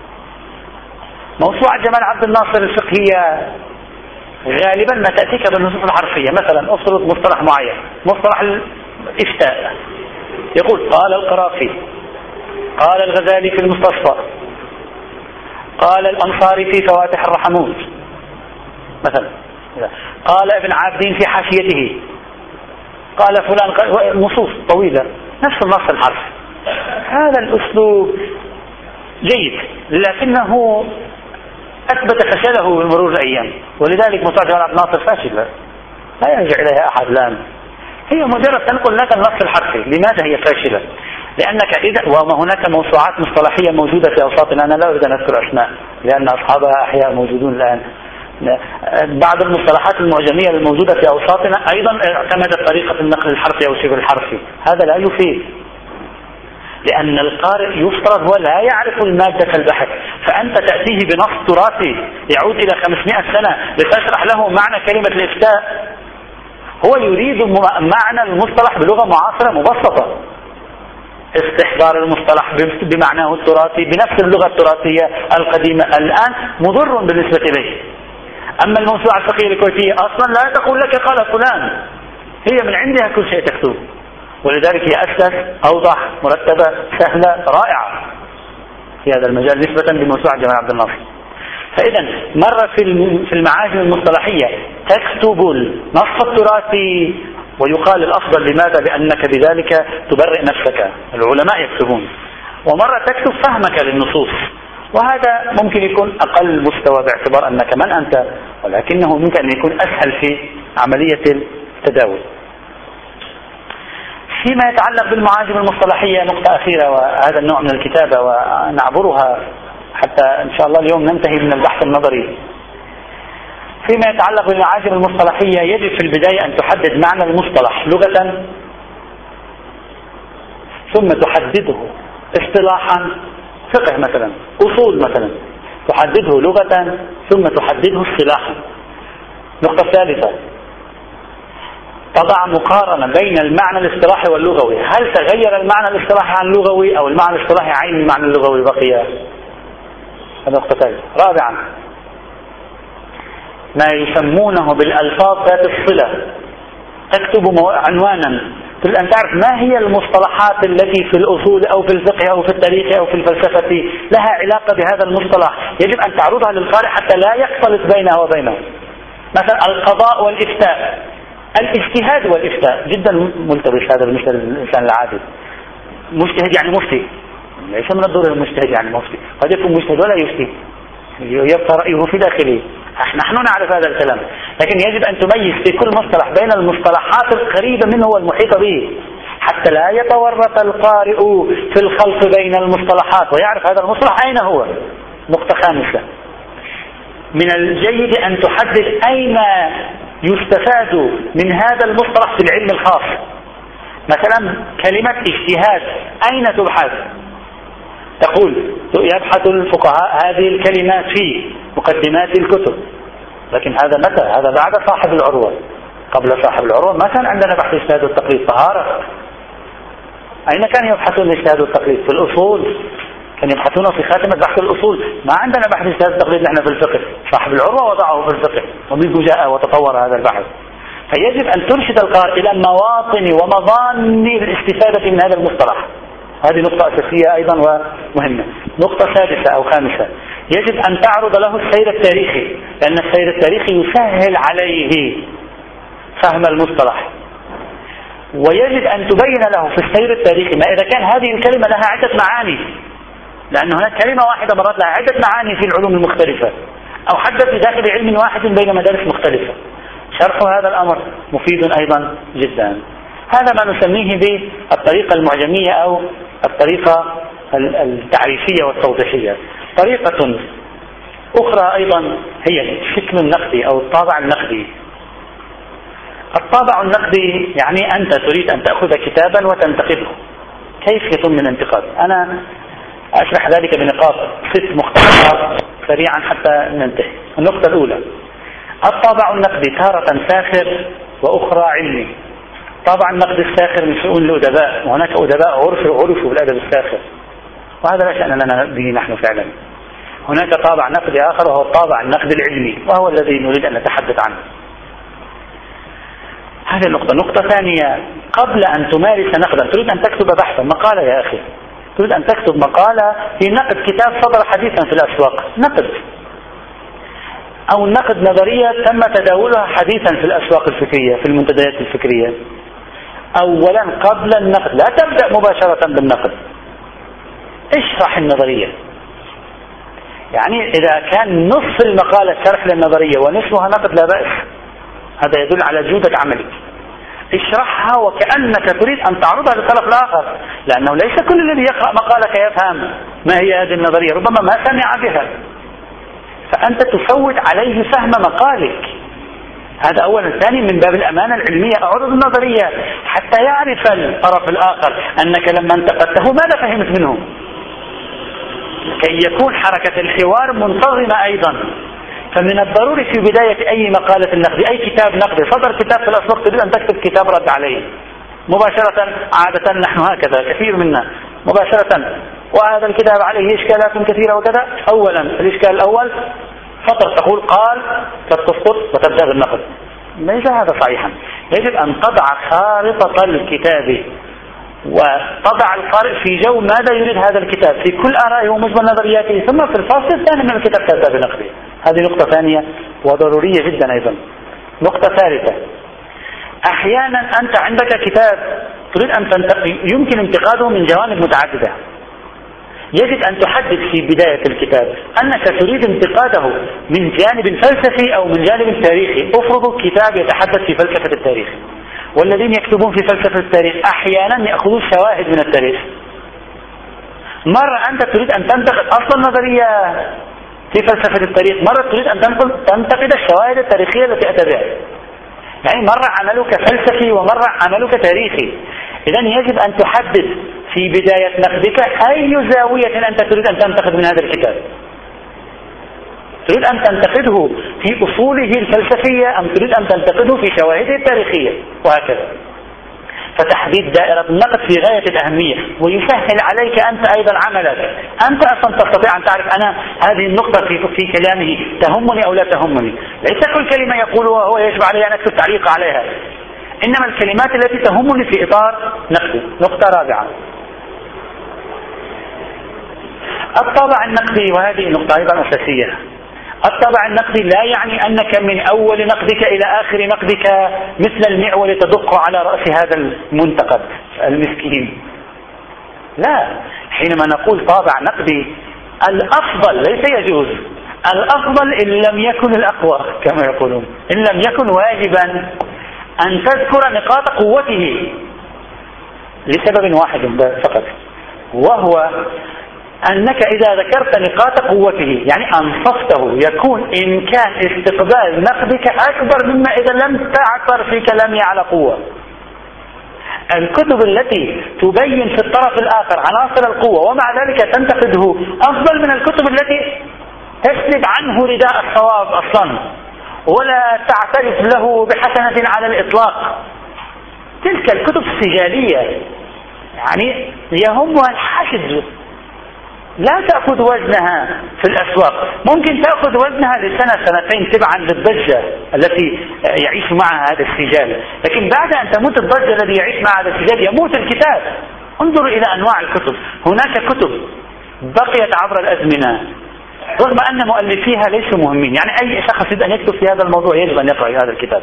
موسوعة جمال عبد الناصر الفقهية غالبا ما تأتيك بالنصوص الحرفية. مثلا أفرض مصطلح معين، مصطلح الإفتاء، يقول قال القرافي، قال الغزالي في المستصفى، قال الأنصاري في فواتح الرحموت مثلا، قال ابن عابدين في حاشيته، قال فلان، نصوص طويلة نفس النص الحرف. هذا الأسلوب جيد لكنه أثبت فشله بمرور الأيام، ولذلك موسوعة جمال عبد الناصر فاشلة لا يرجع إليها أحد الآن. هي مجرد تنقل لك النص الحرفي. لماذا هي فاشلة؟ لأنك إذا وما هناك موسوعات مصطلحية موجودة في أوساطنا، أنا لا أريد أن أذكر أسماء لأن أصحابها أحياء موجودون الآن. بعض المصطلحات المعجمية الموجودة في أوساطنا أيضا اعتمدت طريقة النقل الحرفي أو شبه الحرفي. هذا لا يفيد، لأن القارئ يفترض هو لا يعرف المادة البحث، فأنت تأتيه بنص تراثي يعود إلى خمسمائة سنة لتشرح له معنى كلمة الإفتاء. هو يريد معنى المصطلح بلغة معاصرة مبسطة، استحضار المصطلح بمعناه التراثي بنفس اللغة التراثية القديمة الآن مضر بالنسبة إليه. أما الموسوعة الفقهية الكويتية أصلا لا تقول لك قال فلان، هي من عندها كل شيء تكتب، ولذلك هي أسلس، أوضح، مرتبة، سهلة، رائعة في هذا المجال نسبة لموسوعة جمال عبد الناصر. فإذا مرة في المعاجم المصطلحية تكتب النص التراثي ويقال الأفضل. لماذا؟ لأنك بذلك تبرئ نفسك، العلماء يكتبون. ومرة تكتب فهمك للنصوص وهذا ممكن يكون أقل مستوى باعتبار أنك من أنت، ولكنه ممكن أن يكون أسهل في عملية التداول. فيما يتعلق بالمعاجم المصطلحية نقطة أخيرة، وهذا النوع من الكتابة ونعبرها حتى إن شاء الله اليوم ننتهي من البحث النظري. فيما يتعلق بالمعاجم المصطلحية يجب في البداية أن تحدد معنى المصطلح لغة، ثم تحدده اصطلاحا. فقه مثلا، أصول مثلا، تحدده لغة ثم تحدده اصطلاحا. نقطة ثالثة، تضع مقارنة بين المعنى الاصطلاحي واللغوي. هل تغير المعنى الاصطلاحي عن اللغوي أو المعنى الاصطلاحي عين المعنى اللغوي بقي؟ نقطة ثالثة. رابعا، ما يسمونه بالألفاظ ذات الصلة. تكتب عنوانا، تريد أن تعرف ما هي المصطلحات التي في الأصول أو في الفقه أو في التاريخ أو في الفلسفة لها علاقة بهذا المصطلح، يجب أن تعرضها للقارئ حتى لا يختلط بينها وبينه. مثلا القضاء والإفتاء، الاجتهاد والإفتاء جدا ملتبس هذا بالنسبة للإنسان العادي. مجتهد يعني مفتي، ليس من الضروري المجتهد يعني مفتي، قد يكون مجتهد ولا يفتي، يبقى رأيه في داخله. نحن نعرف هذا الكلام، لكن يجب أن تميز في كل مصطلح بين المصطلحات القريبة منه والمحيطة به حتى لا يتورط القارئ في الخلط بين المصطلحات ويعرف هذا المصطلح أين هو. نقطة خامسة، من الجيد أن تحدد أين يستفاد من هذا المصطلح في العلم الخاص. مثلا كلمة اجتهاد أين تبحث؟ تقول يبحث الفقهاء هذه الكلمات في مقدمات الكتب، لكن هذا متى؟ هذا بعد صاحب العروة. قبل صاحب العروة ما كان عندنا بحث اجتهاد والتقليد. طهارة أين كانوا يبحثون اجتهاد والتقليد؟ في الأصول، كانوا يبحثون في خاتمة بحث الأصول. ما عندنا بحث اجتهاد والتقليد نحن في الفقه. صاحب العروة وضعه في الفقه ومنه جاء وتطور هذا البحث. فيجب أن ترشد القارئ إلى مواطن ومظان الاستفادة من هذا المصطلح. هذه نقطة أساسية أيضا ومهمة. نقطة سادسة أو خامسة، يجب أن تعرض له السير التاريخي، لأن السير التاريخي يسهل عليه فهم المصطلح. ويجب أن تبين له في السير التاريخي ما إذا كان هذه الكلمة لها عدة معاني، لأن هناك كلمة واحدة مرات لها عدة معاني في العلوم المختلفة، أو حتى في داخل علم واحد بين مدارس مختلفة. شرح هذا الأمر مفيد أيضا جدا. هذا ما نسميه بالطريقة المعجمية أو الطريقة التعريفية والتوضيحية. طريقة أخرى أيضا هي الشكل النقدي أو الطابع النقدي. الطابع النقدي يعني أنت تريد أن تأخذ كتابا وتنتقده. كيف يتم الانتقاد؟ أنا أشرح ذلك بنقاط ست مختصرة سريعا حتى ننتهي. النقطة الأولى، الطابع النقدي تارة ساخر وأخرى علمي. طابع النقد الساخر من شؤون الأدباء، وهناك أدباء عرفوا عرفوا بالأدب الساخر، وهذا لا شأن لنا به نحن فعلا. هناك طابع نقدي آخر وهو الطابع النقد العلمي، وهو الذي نريد أن نتحدث عنه. هذه النقطة. نقطة ثانية، قبل أن تمارس نقدا، تريد أن تكتب بحثا مقالة يا أخي، تريد أن تكتب مقالة في نقد كتاب صدر حديثا في الأسواق، نقد أو نقد نظرية تم تداولها حديثا في الأسواق الفكرية في المنتديات الفكرية. أولا قبل النقد لا تبدأ مباشرة بالنقد، اشرح النظرية. يعني إذا كان نصف المقالة شرح للنظرية ونصفها نقد لا بأس، هذا يدل على جودة عملك. اشرحها وكأنك تريد أن تعرضها للطرف الآخر، لأنه ليس كل الذي يقرأ مقالك يفهم ما هي هذه النظرية، ربما ما سمع بها، فأنت تفوت عليه فهم مقالك. هذا أولا. ثاني، من باب الأمانة العلمية أعرض النظرية حتى يعرف الطرف الآخر أنك لما انتقدته ماذا فهمت منه، كي يكون حركة الحوار منتظمة أيضا. فمن الضروري في بداية أي مقالة نقدي، أي كتاب نقدي، صدر كتاب في الأسواق تريد أن تكتب كتاب رد عليه مباشرة. عادة نحن هكذا، كثير منا مباشرة، وهذا الكتاب عليه إشكالات كثيرة وكذا. أولا الإشكال الأول فطر تقول قال تسقط وتبدأ بالنقد، ليس هذا صحيحا. يجب أن تضع خارطة الكتاب وتضع القارئ في جو ماذا يريد هذا الكتاب في كل آرائه ومجمل نظرياته، ثم في الفصل الثاني من الكتاب تبدأ بنقده. هذه نقطة ثانية وضرورية جدا أيضا. نقطة ثالثة، أحيانا أنت عندك كتاب تريد أن تنت... يمكن انتقاده من جوانب متعددة. يجب أن تحدد في بداية الكتاب أنك تريد انتقاده من جانب فلسفي أو من جانب تاريخي. افرضوا كتاب يتحدث في فلسفة التاريخ، والذين يكتبون في فلسفة التاريخ أحيانا يأخذون شواهد من التاريخ. مرة أنت تريد أن تنتقد أصل النظرية في فلسفة التاريخ، مرة تريد أن تنتقد الشواهد التاريخية التي أتى بها. يعني مرة عملك فلسفي ومرة عملك تاريخي. إذن يجب أن تحدد في بداية نقدك أي زاوية أنت تريد أن تنتقد من هذا الكتاب. تريد أن تنتقده في أصوله الفلسفية أم تريد أن تنتقده في شواهده التاريخية، وهكذا. فتحديد دائرة النقد في غاية الأهمية، ويسهل عليك أنت أيضا عملك. أنت أصلا تستطيع أن تعرف أنا هذه النقطة في في كلامه تهمني أو لا تهمني. ليس كل كلمة يقولها هو يجب علي أن أكتب تعليق عليها، إنما الكلمات التي تهمني في إطار نقدي. نقطة رابعة، الطابع النقدي، وهذه نقطة أيضا أساسية. الطابع النقدي لا يعني أنك من أول نقدك إلى آخر نقدك مثل المعول تدق على رأس هذا المنتقد المسكين. لا، حينما نقول طابع نقدي الأفضل ليس يجوز، الأفضل إن لم يكن الأقوى كما يقولون، إن لم يكن واجبا أن تذكر نقاط قوته لسبب واحد فقط، وهو أنك إذا ذكرت نقاط قوته يعني أنصفته يكون إمكان استقبال نقدك أكبر مما إذا لم تعثر في كلامه على قوة. الكتب التي تبين في الطرف الآخر عناصر القوة ومع ذلك تنتقده أفضل من الكتب التي تسلب عنه رداء الصواب أصلا ولا تعترف له بحسنة على الإطلاق. تلك الكتب السجالية يعني يهمها الحشد، لا تأخذ وزنها في الأسواق، ممكن تأخذ وزنها لسنة سنتين تبعا للضجة التي يعيش معها هذا السجال، لكن بعد أن تموت الضجة الذي يعيش مع هذا السجال يموت الكتاب. انظروا إلى أنواع الكتب، هناك كتب بقيت عبر الأزمنة رغم أن مؤلفيها ليسوا مهمين، يعني أي شخص يريد أن يكتب في هذا الموضوع يجب أن يقرأ هذا الكتاب.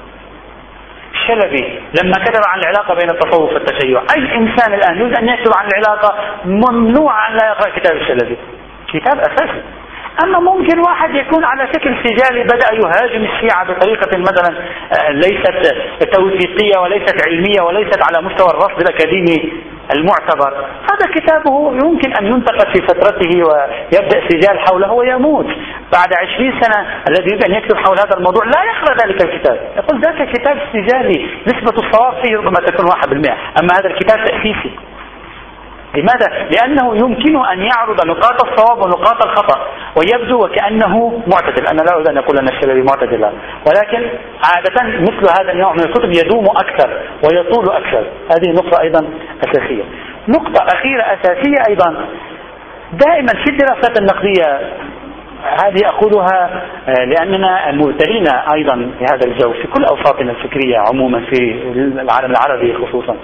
الشلبي لما كتب عن العلاقة بين التصوف والتشيع، أي إنسان الآن يريد أن يكتب عن العلاقة ممنوع أن لا يقرأ كتاب الشلبي، كتاب أساسي. أما ممكن واحد يكون على فكر سجالي بدأ يهاجم الشيعة بطريقة مثلا ليست توثيقية وليست علمية وليست على مستوى الرصد الأكاديمي المعتبر، هذا كتابه يمكن أن ينتقد في فترته ويبدأ سجال حوله ويموت بعد عشرين سنة. الذي يريد أن يكتب حول هذا الموضوع لا يقرأ ذلك الكتاب، يقول ذاك كتاب سجالي نسبة الصواب فيه ربما تكون واحد بالمئة، أما هذا الكتاب تأسيسي. لماذا؟ لأنه يمكنه أن يعرض نقاط الصواب ونقاط الخطأ ويبدو وكأنه معتدل. أنا لا أريد أن أقول أن الشلبي معتدل، ولكن عادة مثل هذا النوع من الكتب يدوم أكثر ويطول أكثر. هذه نقطة أيضا أساسية. نقطة أخيرة أساسية أيضا دائما في الدراسات النقدية، هذه أقولها لأننا مبتلين أيضا في هذا الجو في كل أوساطنا الفكرية عموما في العالم العربي خصوصا.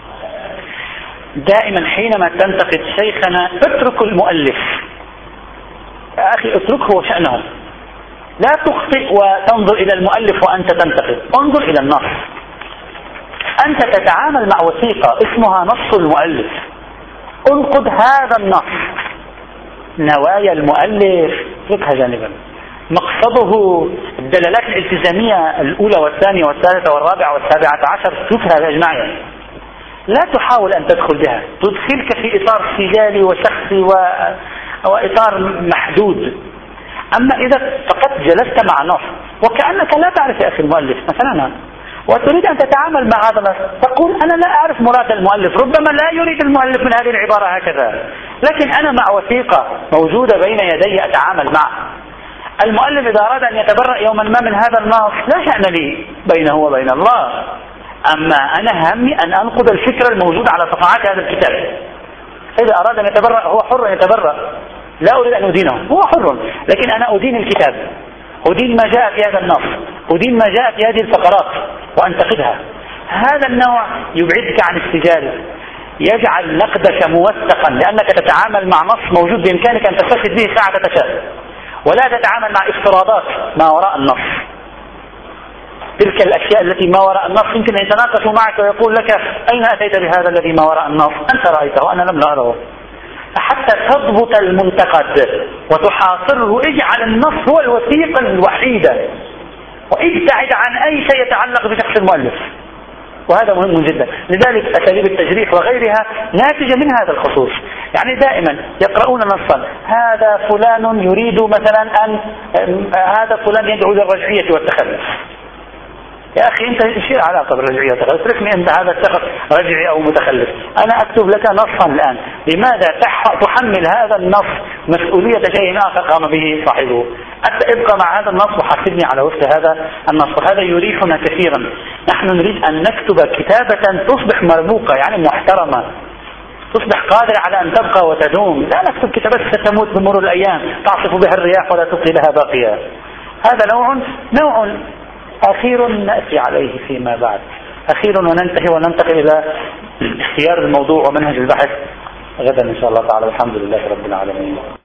دائما حينما تنتقد شيخنا اترك المؤلف يا أخي، اتركه وشأنه، لا تخطئ وتنظر إلى المؤلف وأنت تنتقد، انظر إلى النص. أنت تتعامل مع وثيقة اسمها نص المؤلف، انقد هذا النص، نوايا المؤلف اتركها جانبا، مقصده الدلالات الالتزامية الأولى والثانية والثالثة والرابعة والسابعة عشر اتركها أجمعها، لا تحاول أن تدخل بها، تدخلك في إطار سجالي وشخصي و... وإطار محدود. أما إذا فقط جلست مع نص وكأنك لا تعرف يا أخي المؤلف مثلا وتريد أن تتعامل مع هذا النص، تقول أنا لا أعرف مراد المؤلف، ربما لا يريد المؤلف من هذه العبارة هكذا، لكن أنا مع وثيقة موجودة بين يدي أتعامل معه. المؤلف إذا أراد أن يتبرأ يوما ما من هذا النص لا شأن لي بينه وبين الله، أما أنا همي أن أنقض الفكرة الموجودة على صفحات هذا الكتاب. إذا أراد أن يتبرأ هو حر أن يتبرأ، لا أريد أن أدينه، هو حر، لكن أنا أدين الكتاب، أدين ما جاء في هذا النص، أدين ما جاء في هذه الفقرات وأنتقدها. هذا النوع يبعدك عن السجال، يجعل نقدك موثقا، لأنك تتعامل مع نص موجود بإمكانك أن تستفيد به ساعة تشاء، ولا تتعامل مع افتراضات ما وراء النص. تلك الأشياء التي ما وراء النص يمكن أن يتناقشوا معك ويقول لك أين أتيت بهذا الذي ما وراء النص؟ أنت رأيته وأنا لم أره. حتى تضبط المنتقد وتحاصره. اجعل النص هو الوثيقة الوحيدة، وابتعد عن أي شيء يتعلق بشخص المؤلف، وهذا مهم جدا. لذلك أساليب التجريح وغيرها ناتجة من هذا الخصوص. يعني دائما يقرؤون نصا، هذا فلان يريد مثلا أن هذا فلان يدعو للرجعية والتخلف. يا أخي أنت إيش علاقة بالرجعية والتخلف؟ اتركني أنت هذا الشخص رجعي أو متخلف، أنا أكتب لك نصا الآن. لماذا تحمل هذا النص مسؤولية شيء آخر قام به صاحبه؟ ابقى مع هذا النص وحاسبني على وفق هذا النص. وهذا يريحنا كثيرا. نحن نريد أن نكتب كتابة تصبح مرموقة، يعني محترمة، تصبح قادرة على أن تبقى وتدوم. لا نكتب كتابات ستموت بمرور الأيام تعصف بها الرياح ولا تبقي لها باقية. هذا نوع نوع أخير نأتي عليه فيما بعد، أخير، وننتهي وننتقل إلى اختيار الموضوع ومنهج البحث غدا إن شاء الله تعالى. والحمد لله رب العالمين.